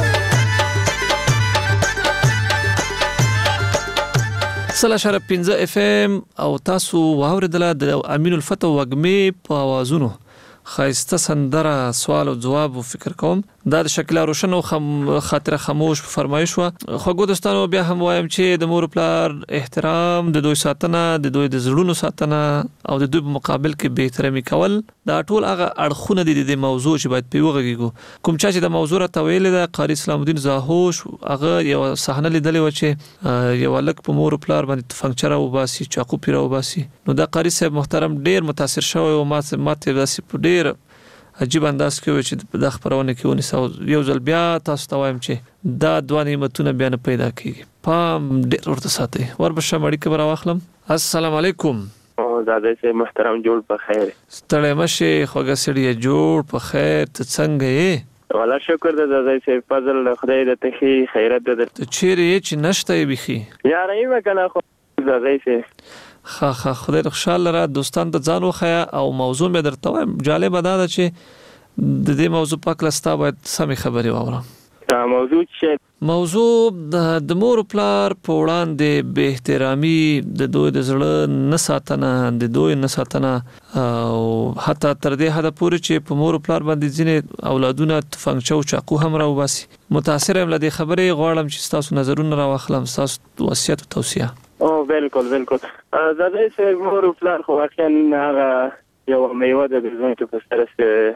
سلا شرف پنځه اف ام او تاسو واوریدله د امین الفتح وګمې په आवाजونو خایسته سندره سوال او جواب فکر کوم دا د شکل روشن او خم خاطر خاموش فرمایش و خوګو دوستانو بیا هم وایم چې د مور پلار احترام د دوی ساتنه د دوی د زړونو ساتنه او د دوی په مقابل کې به احترامي کول دا ټول هغه اړخونه دي د موضوع چې باید په وګړو کوم چې د موضوع را تویل د قاری اسلام الدین زاهوش هغه یو صحنه لیدلې و چې یو لک په مور پلار باندې فنکچر او باسي چاقو پیرو باسي نو دا قاری صاحب محترم ډیر متاثر شوی او ماته ماته داسې په ډیر عجیب انداز کې و چې د خبرونه کې ونیسو یو ځل بیا تاسو ته وایم چې دا دوه نعمتونه بیا نه پیدا کیږي پام ډیر ورته ساتي وربشه مړی کې برا واخلم السلام علیکم او زاده سي محترم جوړ په خیر ستړی مشه خوګه سړی جوړ په خیر ته څنګه یې والا شکر د زاده سي فضل خدای د تخي خیرت د چیرې چې نشته بيخي یار ایمه کنه خو زاده سي خا خا خدای خوشاله را دوستان ته ځان وخیا او موضوع مې درته وایم جالب ده چې د دې موضوع په اړه ستا باید سمې خبرې واورم دا موضوع چې موضوع د مور پلار په وړاندې به احترامي د دوی د زړه نه ساتنه د دوی نه ساتنه او حتی تر دې حد پورې چې په مور پلار باندې ځینې اولادونه فنکچو چاقو هم راوباسي متاثر یم لدې خبرې غواړم چې تاسو نظرونه راوخلم تاسو وصیت او توصیه او بالکل بالکل زاده سي مور پلار خو واقعا هغه یو میوه د ژوند په سره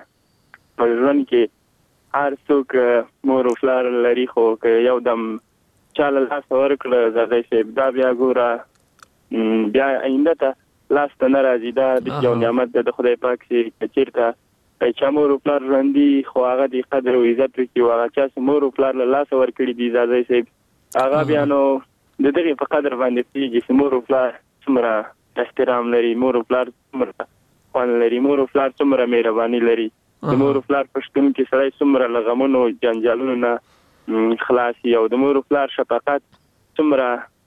په ژوند کې هر څوک مور او پلار لري خو که یو دم چاله لاس ورکړه زاده سي دا بیا ګوره بیا آینده ته لاس ته نه راځي دا د یو نعمت د خدای پاک سي چیرته چې مور او پلار ژوندي خو هغه د قدر او عزت وکړي او هغه چې مور او پلار لاس ورکړي دي زاده سي هغه بیا نو د دغه په قدر باندې پیږي چې مور او پلار څومره احترام لري مور او پلار څومره خوان لري مور او پلار څومره مهرباني لري د مور او پلار پښتون کې سړی څومره لغمونو جنجالونو نه خلاصي او د مور او پلار شفقت څومره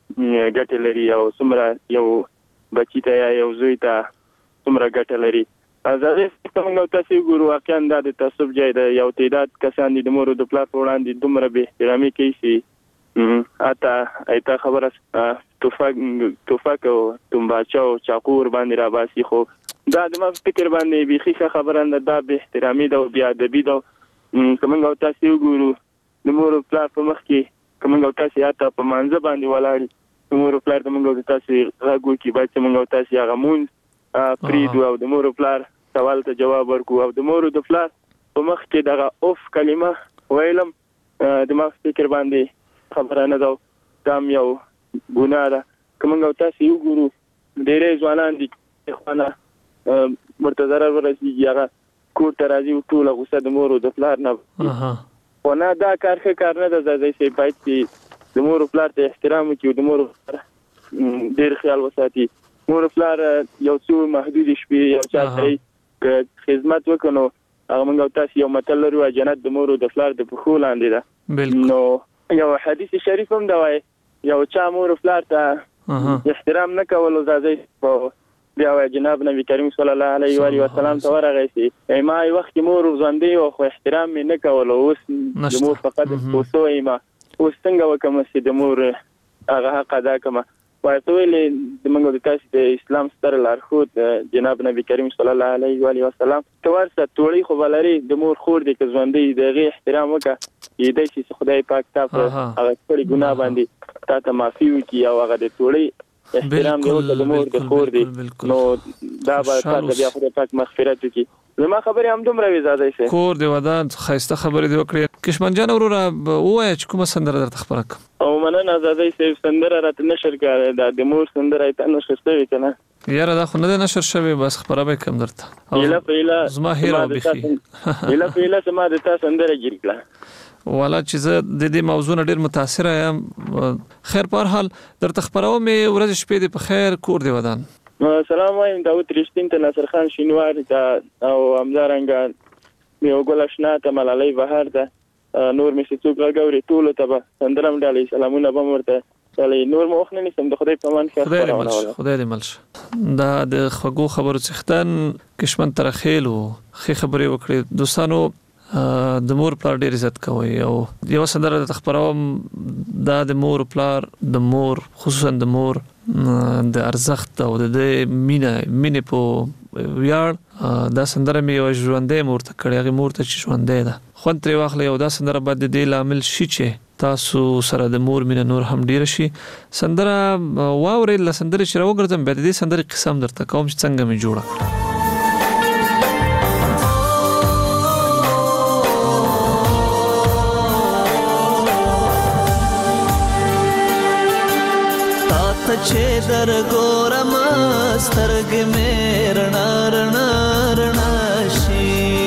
ګټه لري او څومره یو بچی ته یا یو زوی ته څومره ګټه لري ازاده څنګه تاسو ګورو واقعا د تعصب جای د یو تعداد کسان د مور او د پلار په وړاندې دومره به احترامي کوي اته ایته خبره توفاق توفاق او تنباچو چاقور باندې را باسي خو دا د ما فکر باندې بيخي خبره نه دا به احترامي دا بیا ادبي دا کومه تاسو ګورو د مور پلار په مخ کې کومه تاسو اته په منځ باندې ولاړ د مور پلار د موږ تاسو راغو کې باید موږ تاسو هغه مون پریدو او د مور پلار سوال ته جواب ورکو او د مور د پلار په مخ کې دغه اوف کلمه ویلم د ما فکر باندې خبره نه دا دام یو ګناه ده کومه تاسو یو ګورو ډېرې ځوانان دي خو مرتضی ورسیږي هغه کوټ راځي ټول غوسه د مور او د پلار نه خو نه دا کار ښه کار نه ده زده شي باید چې د مور او پلار ته احترام وکړي د مور ډېر خیال وساتي مور او پلار یو څو محدود شپې یو چا ته خدمت وکړو هغه موږ تاسو یو متل لرو جنت د مور او د پلار د پخو لاندې ده نو یو حدیث شریف هم دا وایي یو چا مور او پلار ته احترام نه کول زده په بیا وای جناب نبی کریم صلی الله علیه و آله وسلم ته ورغی ما یو وخت مور ژوندۍ او خو احترام مې نه کول اوس د مور فقط اوسو ایما اوس څنګه وکم چې د مور هغه حق ادا کما وای ته ویلې د موږ د تاسو د اسلام ستر لارښود جناب نبی کریم صلی الله علیه و آله وسلم ته ورسره توړي خو بلري د مور خور د ژوندۍ دغه احترام وکړه دې چې خدای پاک تاسو هغه خپل ګناه باندې تاسو معافي وکړي او هغه د توړي احترام دی او د مور د خور دی نو دا به تاسو بیا خدای پاک مغفرت وکړي زما خبرې هم دومره وی زاده شي کور دی ودان خاصه خبرې دی وکړي کشمن جان وروره وای چې کومه سندره درته خبره کوم او مننه زاده شي سندره راته نشر کړه د مور سندره ته نشر شوی کنه یاره دا خو نه نشر شوی بس خبره به کم درته ایله پیله زما هیرو بخي ایله پیله سما د تاسو سندره جوړ کړه والا چې زه د دې موضوع نه ډیر متاثر یم خیر په هر حال درته خبرو مې ورځ شپې دې په خیر کور دی ودان سلام وایم داوود رښتین ته ناصر خان شینوار ته او همدارنګه یو ګل آشنا ته ملالۍ بهر ده نور مې څوک غوړي ټول ته به سندرم ډالې سلامونه به مرته ډالې نور مو وخت نه نسم د خدای په مان کې خدای دې ملش خدای دې ملش دا د خغو خبرو څختن کشمن ترخیل او خې خبرې وکړي دوستانو د مور پلار ډېر عزت کوي او یو سندره د خبروم دا د مور پلار د مور خصوصا د مور د ارزښت او د مینه مینه په ویاړ دا سندره مې یو ژوندې مور ته کړې هغه مور ته چې ژوندې ده خو تر واخلې او دا سندره بعد د لامل شي چې تاسو سره د مور مینه نور هم ډیر شي سندره واورې ل سندره چې راوګرځم به د دې سندره قسم درته کوم چې څنګه مې جوړه تا چې در ګورم سترګې مې رڼا رڼا رڼا شي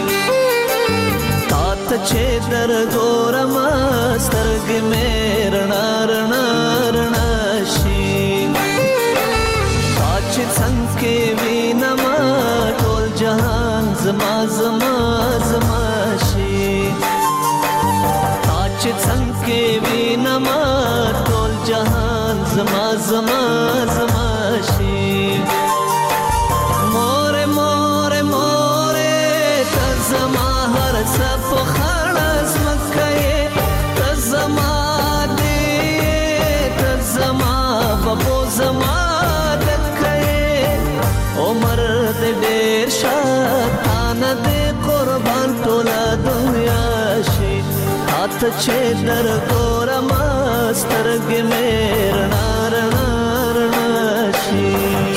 چې در ګورم سترګې مې رڼا رڼا رڼا شي چې څنګه وینم ټول جهان زما زما زما شي چې څنګه وینم ټول جهان زما زما زما شي مور مور مور ته زما هر څه ډېر شاتان دې قربان ټوله دنیا شي هات چې در ګورم سترګې مې رڼا رڼا رڼا شي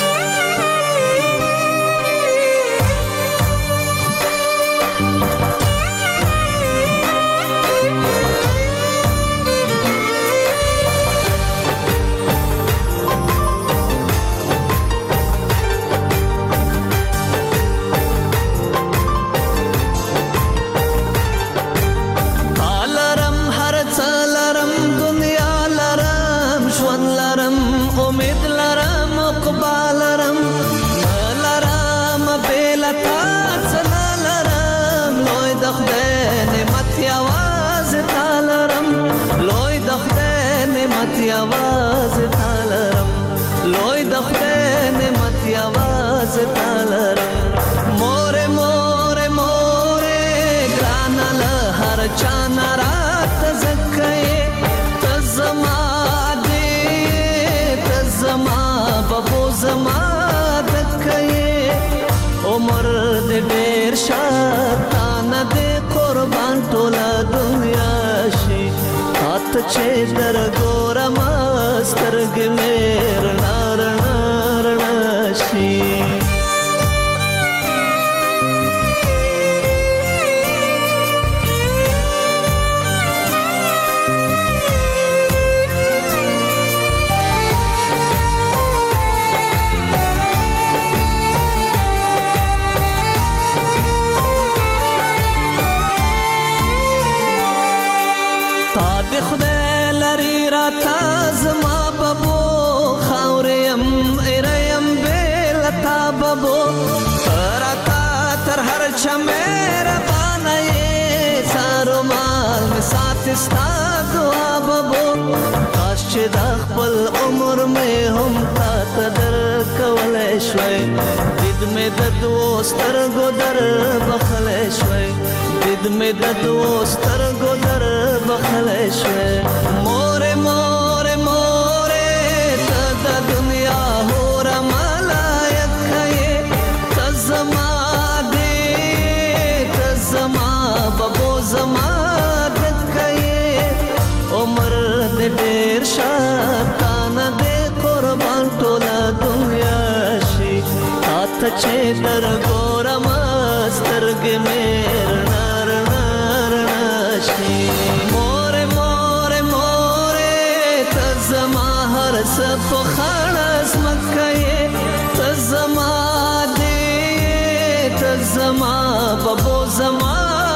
आवाज तालरम लोई दखते ने मत आवाज तालरम मोरे मोरे मोरे ग्रानल हर चाना रात जक्के तजमा दे तजमा बबो जमा दक्के उमर दे ډېر شاتان दे قربان टोला दुनिया शी हाथ چې در ګورم سترګې مې رڼا رڼا رڼا شي خدای لري را تازما بابو خاورم اريم بل تابو راتا تر هر چمر باندې سارو مال می سات استا دعا بابو کاش چې د خپل عمر مې هم تا تدر کولای شوي دید مې د دوستر ګدر بخلای شوي دید مې د دوستر ګدر بخلای شوي مور مور مور ته د دنیا هور ملایت کړي تزما دې تزما بابو زما دت کړي عمر دې ډېر شاتان دې قربان ټوله دنیا شي تا چې در ګورم سترګې مې رڼا رڼا رڼا شي مور مور مور ته زما هر څه په خړس مکه ته زما دې ته زما بابو زما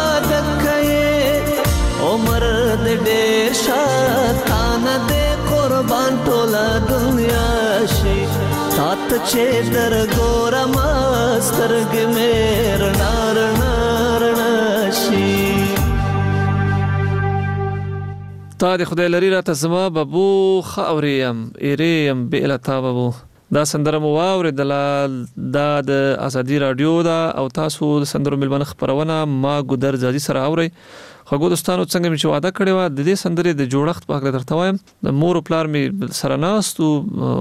دکه عمر دې ډېر شاتان دې قربان ټوله دنیا شي تات چې در ګورم سترګې مې رڼا رڼا رڼا تا د خدای لري راته زما بابو خاوریم ایریم بیل تا بابو دا سندره مو واورېدله دا د ازادي رادیو دا او تاسو د سندرو ملمنه خبرونه ما ګودر ځاځي سره اورئ خو دوستانو څنګه مې چې واده کړی و د دې سندرې د جوړښت په اړه درته وایم د مور او پلار مې سره ناست او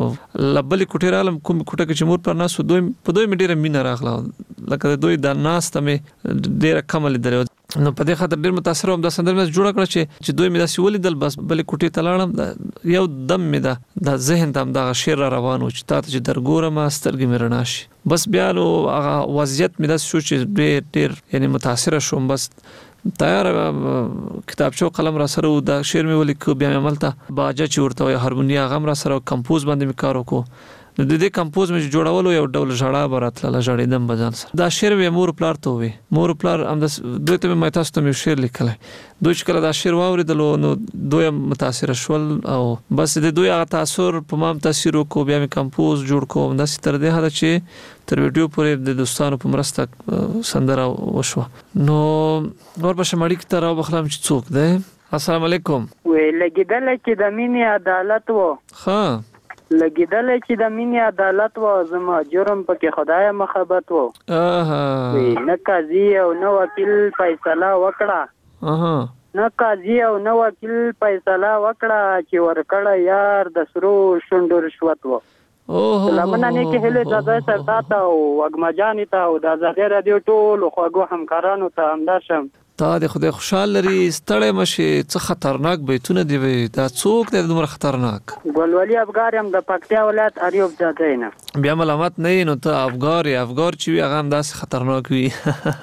لبلې کوټې رالم کوم کوټه کې چې مور پر ناست دوی په دوی مې ډېره مینه راغله لکه د دوی د ناسته مې ډېره کمه لیدلې نو په دې خاطر ډېر متاثر وم دا سندره مې جوړه کړه چې چې دوی مې داسې ولیدل بس بلې کوټې ته لاړم یو دم مې دا د ذهن ته همدغه شعر را روان و چې تا ته چې درګورم سترګې مې رڼا شي بس بیا نو هغه وضعیت مې داسې شو چې ډېر ډېر یعنې متاثره شوم بس تیار کتابچو قلم را سره دا شعر مې ولیکو بیا مې عملته باجه چې ورته وایي هارموني هغه هم را سره کمپوز باندې مې کار وکړو نو د دې کمپوز مې جوړولو یو ډول ژړا به راتلله ژړېدم به ځان سره دا شعر مې مور پلار ته ووی مور پلار همداسې دوی ته مې تاسو ته مې شعر لیکلی دوی چې کله دا شعر واورېدلو نو دوی هم متاثره شول او بس د دوی هغه تاثر په ما هم تاثیر وکړو بیا مې کمپوز جوړ کړو همداسې تر دې حده چې تر ویډیو پورې د دوستانو په مرسته سندره وشوه نو ورپسې مړیکې ته راوبخلم چې څوک دی السلام علیکم وی لګېدلی چې د مینې عدالت و ښه لګېدلی چې د مینې عدالت و زما جرم پکې خدایه مخبت و وی نه قاضي او نه وکیل فیصله وکړه نه قاضي او نه وکیل فیصله وکړه چې ورکړه یار د سرو شونډو رشوت و سلامونه نیکې هیلې د ځای سر تا ته او وږمه جانې ته او د ازادي راډیو ټولو خوږو همکارانو ته همدا شم تا د خدای خوشحال لري ستړی مشي څه خطرناک بیتونه دی وي دا څوک دی دومره خطرناک ګلولي افغار یم د پکتیا ولایت اریوب زاده نه بیا ملامت نه نو ته افغار یې افغار چې وي هغه هم داسې خطرناک وي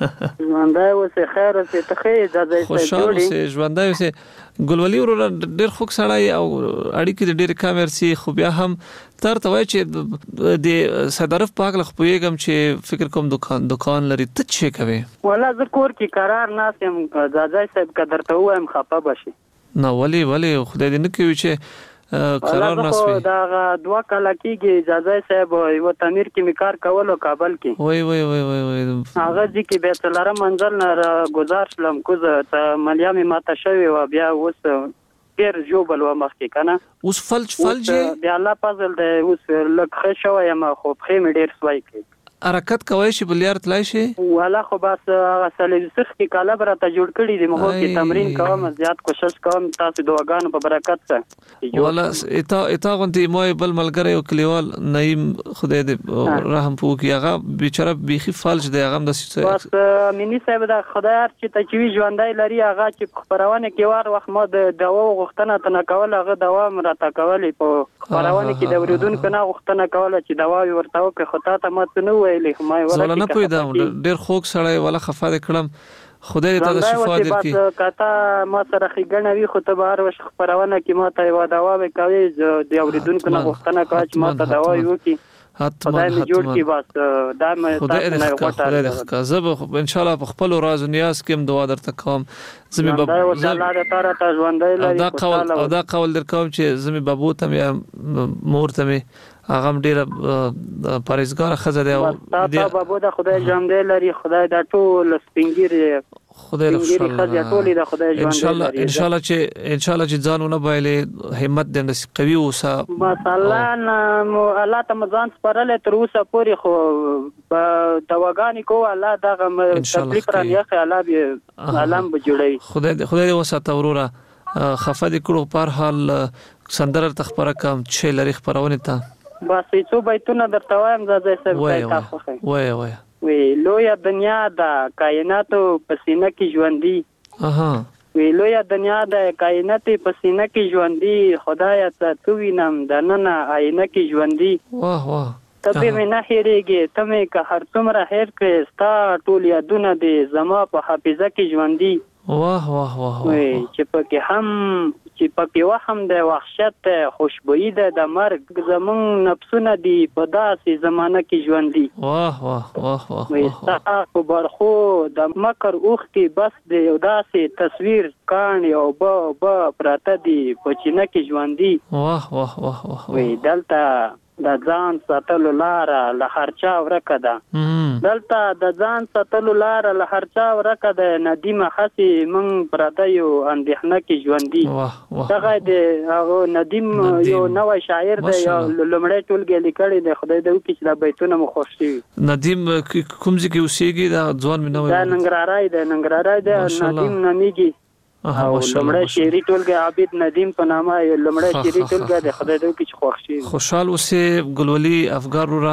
ژوندی اوسې خیر اوسې ته ښه د ځای خوشحال اوسې ژوندی اوسې ګلولي وروره ډېر خوږ سړی او اړیکې د ډېرې کمې رسي خو بیا هم تر ته وایي چې د صدرف په هکله خو پوهېږم چې فکر کوم دکان دکان لري ته څه کوې والا زه کور کې قرار ناست یم ځاځی صاحب که درته ووایم خفه به شي نه ولې ولې خدای دې نه کوي چې قرار ناست وي دا دوه کاله کېږي ځاځی صاحب یوه تعمیر کې مې کار کولو کابل کې وای وای وای وای وای هغه ځي کې بیا څلورم منزل نه راګذار شلم کوزه ته ملیا مې ماته شوې وه بیا اوس ډېر ژوبل وه مخکې که نه اوس فلج فلج د الله فضل دی اوس لږ ښه شوی یم خو پښې مې ډېر سوی کوي حرکت کوی شي بل یار تلای شي والا خو بس هغه سلیسخ کې کاله براته جوړ کړي دي مخو کې تمرین کوم زیات کوشش کوم تاسو دعاګانو په برکت سره والا اتا اتا غونتی مو بل ملګری او کلیوال نعیم خدای دې رحم پوکي هغه بیچاره بيخي فالج دی هغه د څه بس مینی صاحب دا خدای هر چې ته چوي ژوندای لري هغه چې خبرونه کې وار وخت ما د دوا غوښتنه تنه کول هغه دوا مراته کولې په خبرونه کې د ورودونکو نه غوښتنه کوله چې دوا ورته وکړه خو تا ته مت نه زه نه پوهېدم ډېر خوږ سړی ولا خفه دې کړم خدای دې ته د شفا درکړي کته ما سره ښېګڼه وي خو ته به هر وخت خپرونه کې ما ته یوه دوا به کوې د اورېدونکو نه غوښتنه کوه چې ما ته دوا یې وکړي خدای مې جوړ کړي بس دا مې خدای دې ښه زه به انشاءالله په خپلو راز و نیاز کې هم دعا درته کوم زه مې او دا قول در کوم چې زه مې بابو ته مې مور ته مې هغه هم ډېره پرهیزګاره ښځه دی او تا بابو د خدای ژوندی لري خدای دا ټول سپینګیر خدای له خوشاله ان شاء الله ان شاء الله چې ان شاء الله چې ځان ونه بایلې همت دې نس قوي اوسه مثلا مو الله ته مزان سپارل تر اوسه پورې خو دواګانې کو الله دغه تکلیف را نه الله به عالم به جوړي خدای دې خدای دې وساته وروره خفه دې کړو په هر حال سندره تخبره کوم چې لري خبرونه ته بس څو بیتونه درته وایم ځای څه تاسو خو وای وای وی لویا دنیا دا کائناتو پسینه کې ژوندۍ اها وی لویا دنیا دا کائنات پسینه کې ژوندۍ خدای ته تو وینم د نن آینه کې ژوندۍ واه واه ته مې نه هېرېږي ته مې که هر څومره هېر کړې ستا ټول یادونه دې زما په حافظه کې ژوندۍ واه واه واه وی چې پکې هم چې پکې وهم د وحشت خوشبوئی ده د مرګ زمون نفسونه دي په داسې زمانه کې ژوندۍ واه واه واه واه وی ستا په برخو د مکر اوښتې بس د یو داسې تصویر کاڼې او به به پراته دي په چینه کې ژوندۍ واه واه واه واه وی دلته د ځان ساتلو لار له هرچا ورکه ده دلته د ځان ساتلو لار له هرچا ورکه ده ندیمه خسي مونږ پردیو اندېښنه کې ژوندي دغه د هغه ندیم یو نوی شاعر دی یو لومړی ټولګی لیکلی دی خدای دې وکړي چې دا بیتونه مو خوښ شي ندیم کوم ځای کې اوسېږي دا ځوان مې نه دا ننګرهاری دی ننګرهاری دی ندیم نومیږي او لمړی شعري ټولګه عابد ندیم په نامه لمړی شعري ټولګه د خدای دې کې خوښ شي خوشحال اوسې ګلولي افګار را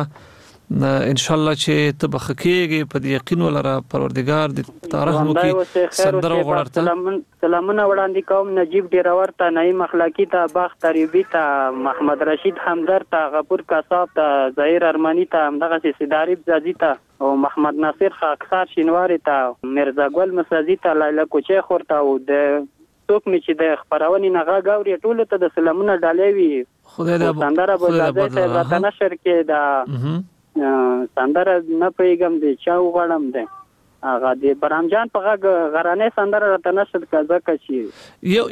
ان شاء الله چې ته بخکیږي په یقین ولره پروردگار دې تارح مو کې سندره وغړته سلامونه وړاندې کوم نجیب ډیرور ته نعیم اخلاقی ته باغ طریبی ته محمد رشید حمدر ته غفور کاساب ته ظهیر ارمانی ته همدغه سیداریب زازی ته او محمد ناصر خاکسار شینواری ته مرزا ګل مسازی ته لایلا کوچه خور ته او د څوک می چې د خبرونې نه غاوري ټول ته د سلامونه ډالېوي خدای دې سندره به د راته نشر کې دا سندره نه پیغام دی چا وغړم دی هغه د برامجان په غږ غرانه سندره راته نشر کزا کچی یو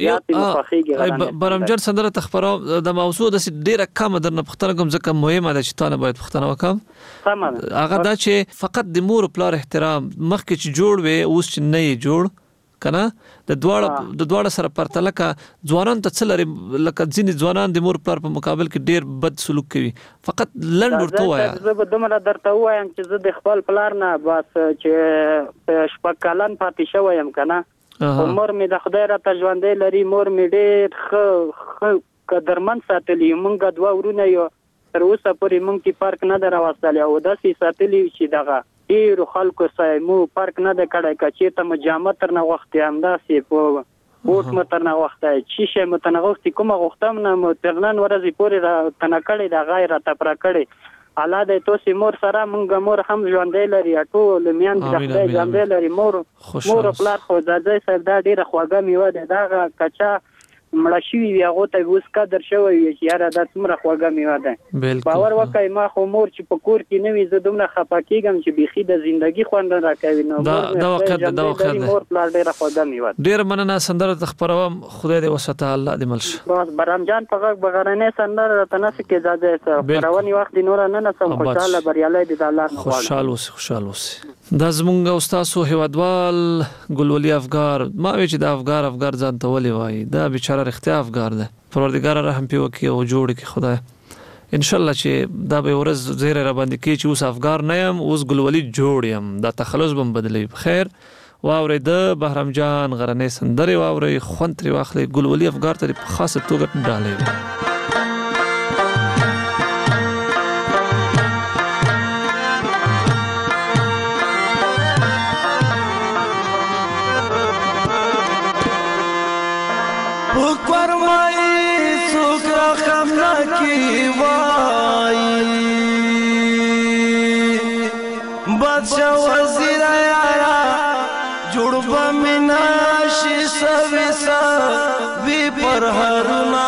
یو برامجان سندره تخبره د موضوع د ډیره کم در نه پختنه کوم ځکه مهمه ده چې تانه باید پختنه وکم هغه دا چې فقط د مور پلار احترام مخکې چې جوړ وي اوس چې نه جوړ کنه د دواړه د دواړه سره پرتله کا ځوانان ته څلر لکه ځینې ځوانان د مور پلار په مقابل کې ډیر بد سلوک کوي فقط لند ورته وایا زه به دومره درته وایم چې زه د خپل پلار نه بس چې شپږ کلن پاتې شوم کنه عمر مې د خدای را ته ژوندې لري مور مې ډیر خ قدرمن ساتلی مونږ دوه ورونه یو تر اوسه پورې مونږ کې فرق نه دراوستلی او داسې ساتلی چې دغه ډیرو خلکو سره مو فرق نه د کړای کچې ته مجامه تر نه وخت همداسې په بوټ متر نه وخت چې شی متنغوختي کومه غوښتم نه مترنن ورځې پورې را تنکړې د غیر ته پر کړې الله دې توسي مور سره مونږ مور هم ژوندې لري ټول میان د خدای ژوندې لري مور مور خپل خو ځای سره دا ډیره خواږه میوه ده دا کچا مړه شوی وي هغه ته اوس قدر شوی وي چې یاره دا څومره خوږه میوه ده باور وکړئ ما خو مور چې په کور کې نه وي زه دومره خفه کېږم چې بیخي د زندګي خوند راکوي نو دا وخت دا وخت مور پلار ډېره خوږه میوه ده ډېر مننه سندره ته خپروم خدای دې وساته الله دې مل شي بس برامجان په غږ بغرنې سندره راته نسې کې اجازه خپرونې وخت دې نوره نه نسم خوشحاله بریالی دې د الله نه غواړم خوشحال اوسې خوشحال اوسې دا زمونږ استاسو هیوادوال ګلولي افګار ما وی چې دا افګار افګار ځان ته ولې وایي دا بیچاره رښتیا افګار ده پروردګار رحم پې وکړي او جوړ کړي خدای ان شاء الله چې دا به ورځ زیره را باندې کې چې اوس افګار نه یم اوس ګلولي جوړ یم دا تخلص بم بدلی بخیر واوري د بهرام جان غرنې سندري واوري خوند تری واخلي ګلولي افګار ته په خاصه توګه ډالې बादशाह वजीर यारा जुड़बा मिना शीशा विसा भी पर हरुना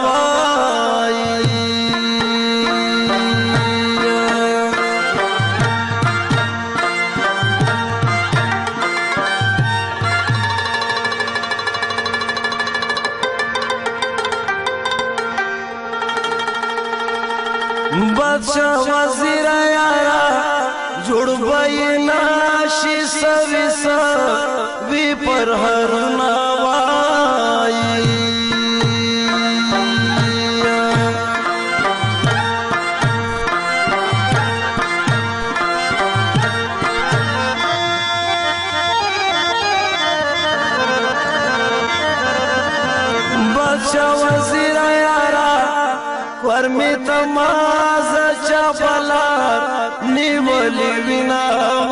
बादशाह वजीर यारा जुड़बाई नाशी सविसा भी पर हर नवाई बादशाह वजीर यारा वर्मी तमाज चापला निवली बिना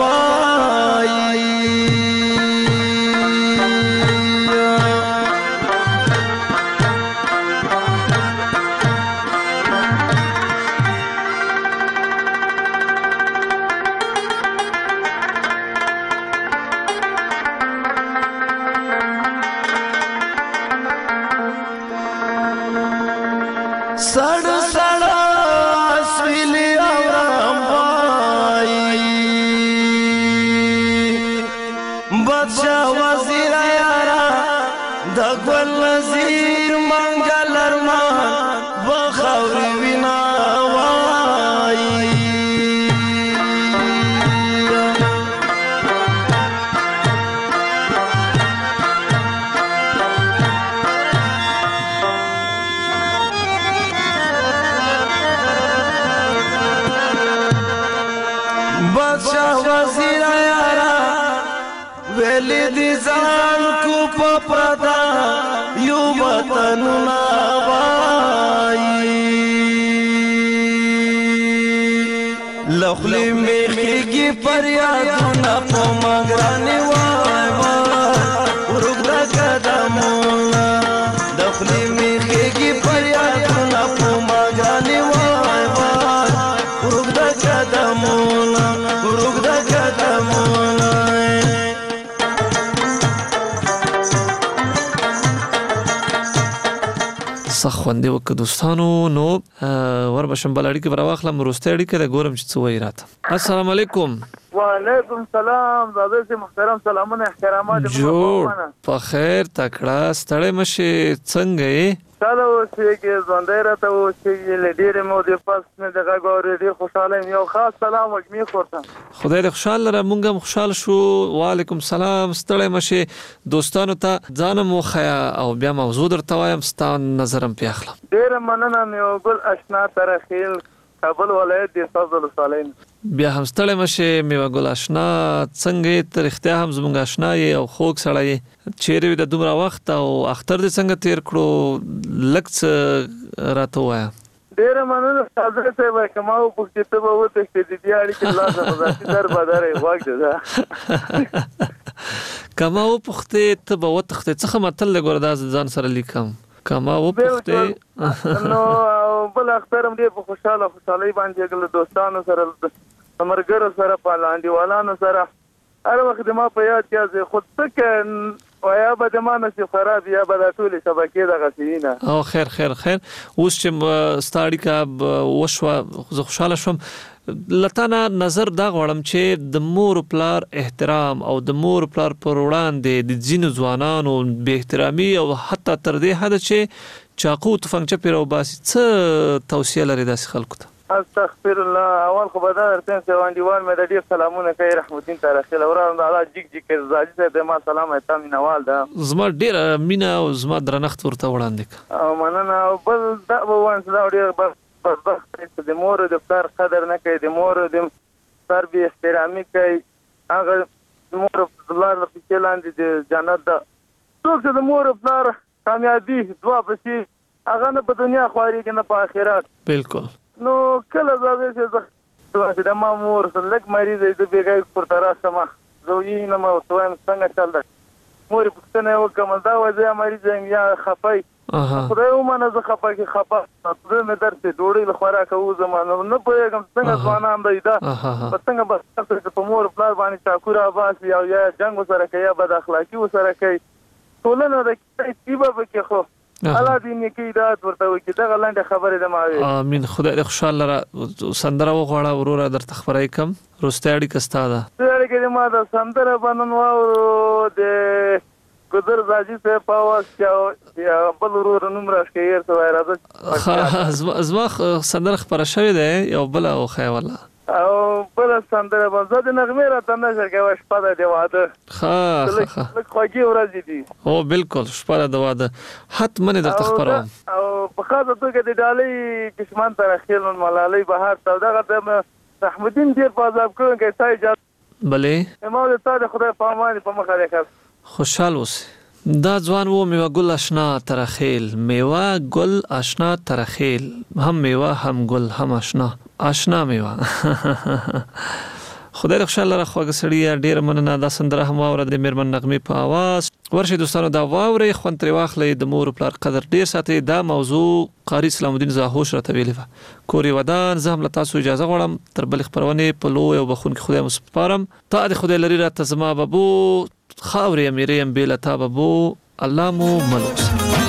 सड़ सड़ा स्विली बादशाह वजीर यारा दगवल नजीर मंगल अरमान बखौरी विना دي ځان کو په پردا یو وطن ناوای لخلی میخیږي فریادونه په مګرانې وای وای ورګ د قدمونه لخلی میخیږي فریادونه په مګرانې وای وای ورګ د قدمونه ورګ د قدمونه سخوندې وک دوستانو نو ور بشم بل اړیکه براواخلم وروسته اړیکه د ګورم چې څه وایي راته. السلام علیکم. وعلیکم سلام زاده سي محترم سلامونه احترامات جوړ په خیر تکړه ستړی مشه څنګه یې چلو چې کې ځوندې راته و چې لډیره مو د پاس نه دغه غوړې ډیر خوشاله یو خاص سلام وګمی خورته خدای دې خوشاله را مونږ هم خوشاله شو. وعلیکم سلام ستړی مشه دوستانو ته ځانم وخیا او بیا موضوع درته وایم ستان نظرم پیاخله ډیر مننه مې ګل آشنا ترخیل کابل ولایت د فضل صالحین بیا هم ستړی مشه میوه ګل آشنا څنګه تر اختیا هم زمونږ آشنا یې او خوږ سړی چیرې د دومره وخت او اختر دې څنګه تیر کړو لږ څه راته ووایه. ډېر مننه حضرت صاحب کما او پوښتې ته به وتښتې د دې اړیکې لازم ذاتي در بدر وخت ده کما او پوښتې ته به وتښتې څه متل لګور دا ځان سره لیکم کما او پوښتې نو بل اخترم دې په خوشاله خوشالۍ باندې ګل دوستانو سره مرګر سره پالاندیوالانو سره هر وخت ما په یاد کې خود څه او یا به د مانه چې خراب یا به د ټولې شبکې د غسینه او خیر خیر خیر اوس چې ستاړي کا وشو زه خوشاله شوم لتانا نظر دا غوړم چې د مور پلار احترام او د مور پلار پر وړاندې د ځینو ځوانانو به احترامي او حتی تر دې حد چې چاقو تفنګ چپیرو باسي څه توصیه لري داسې خلکو ته. استغفر الله اول خو به دا درته چې دیوال مې د ډیر سلامونه کوي رحمتین تاریخي لوران د الله جګ جګ زاجي صاحب د ما سلام ایت مینوال ده زما ډیر مینا او زما درنښت ورته وړاندې او مننه بل دا وانس دا ډیر بس بس د مور د پلار قدر نه کوي د مور د سر به احترامي کوي هغه مور پلار په چلاندې د جنت ده څوک د مور پلار کامیابی دعا پسې هغه نه په دنیا خواري کې نه په آخرت بالکل نو کله زاوی چې زه د ما مور لږ مریض دی د بیګای پر تراسه ما زوی نه ما وسوم څنګه چل ده مور پښتنه وکم دا وځه مریض یا خپای خدای ومنه زه خپای کې خپه زه مې درته ډوړې لخوا کوو زمانه نه پوهېږم څنګه ځوانان دی دا څنګه بس په مور پلار باندې چاکورا باس یا یا جنگ سره کوي یا بد اخلاقی سره کوي ټولنه د کیبه به خو الله دې نیکی دات ورته وکړي دا لاندې خبره ده ما وی امين خدای دې خوشاله را سندره وغواړه وروره درته خبرای کم روستاړي کستا ده سره کې ما دا سندره باندې واو د ګذر زاجي په پاواز کې یا بل ورور نوم راځي یې څه وای راځي زما سندره خبره شوې ده یو بل او خای والله او بل سندره باندې د نغمه راته نشر کوي شپه د واده ها ها خوږی ورځ دي او بالکل شپه د واده حتما درته خبروم او په خاطر توګه د ډالۍ کشمان تر خیل ملالۍ بهار ته دغه د رحمتین ډیر په عذاب کوي کې سای جات بلې ما د تا د خدای په امان په مخه راکړ خوشحال اوسه دا ځوان وو میوه ګل آشنا ترخیل میوه ګل آشنا ترخیل هم میوه هم ګل هم آشنا آشنا میوه خدای دې خوشاله را خوږه سړی ډیر مننه دا سندره هم اوره د میرمن نغمه په आवाज ورشي دوستانو دا واوري خون تر واخلې د مور پلار قدر ډیر ساتي دا موضوع قاری اسلام الدین زاهوش راته ویلی و کوري ودان زه هم تاسو اجازه غواړم تر بل خبرونه په لو یو بخون کې خدای مسپارم ته د خدای لري را تزما بابو خاوري امیریم بیل تا بابو الله مو ملوس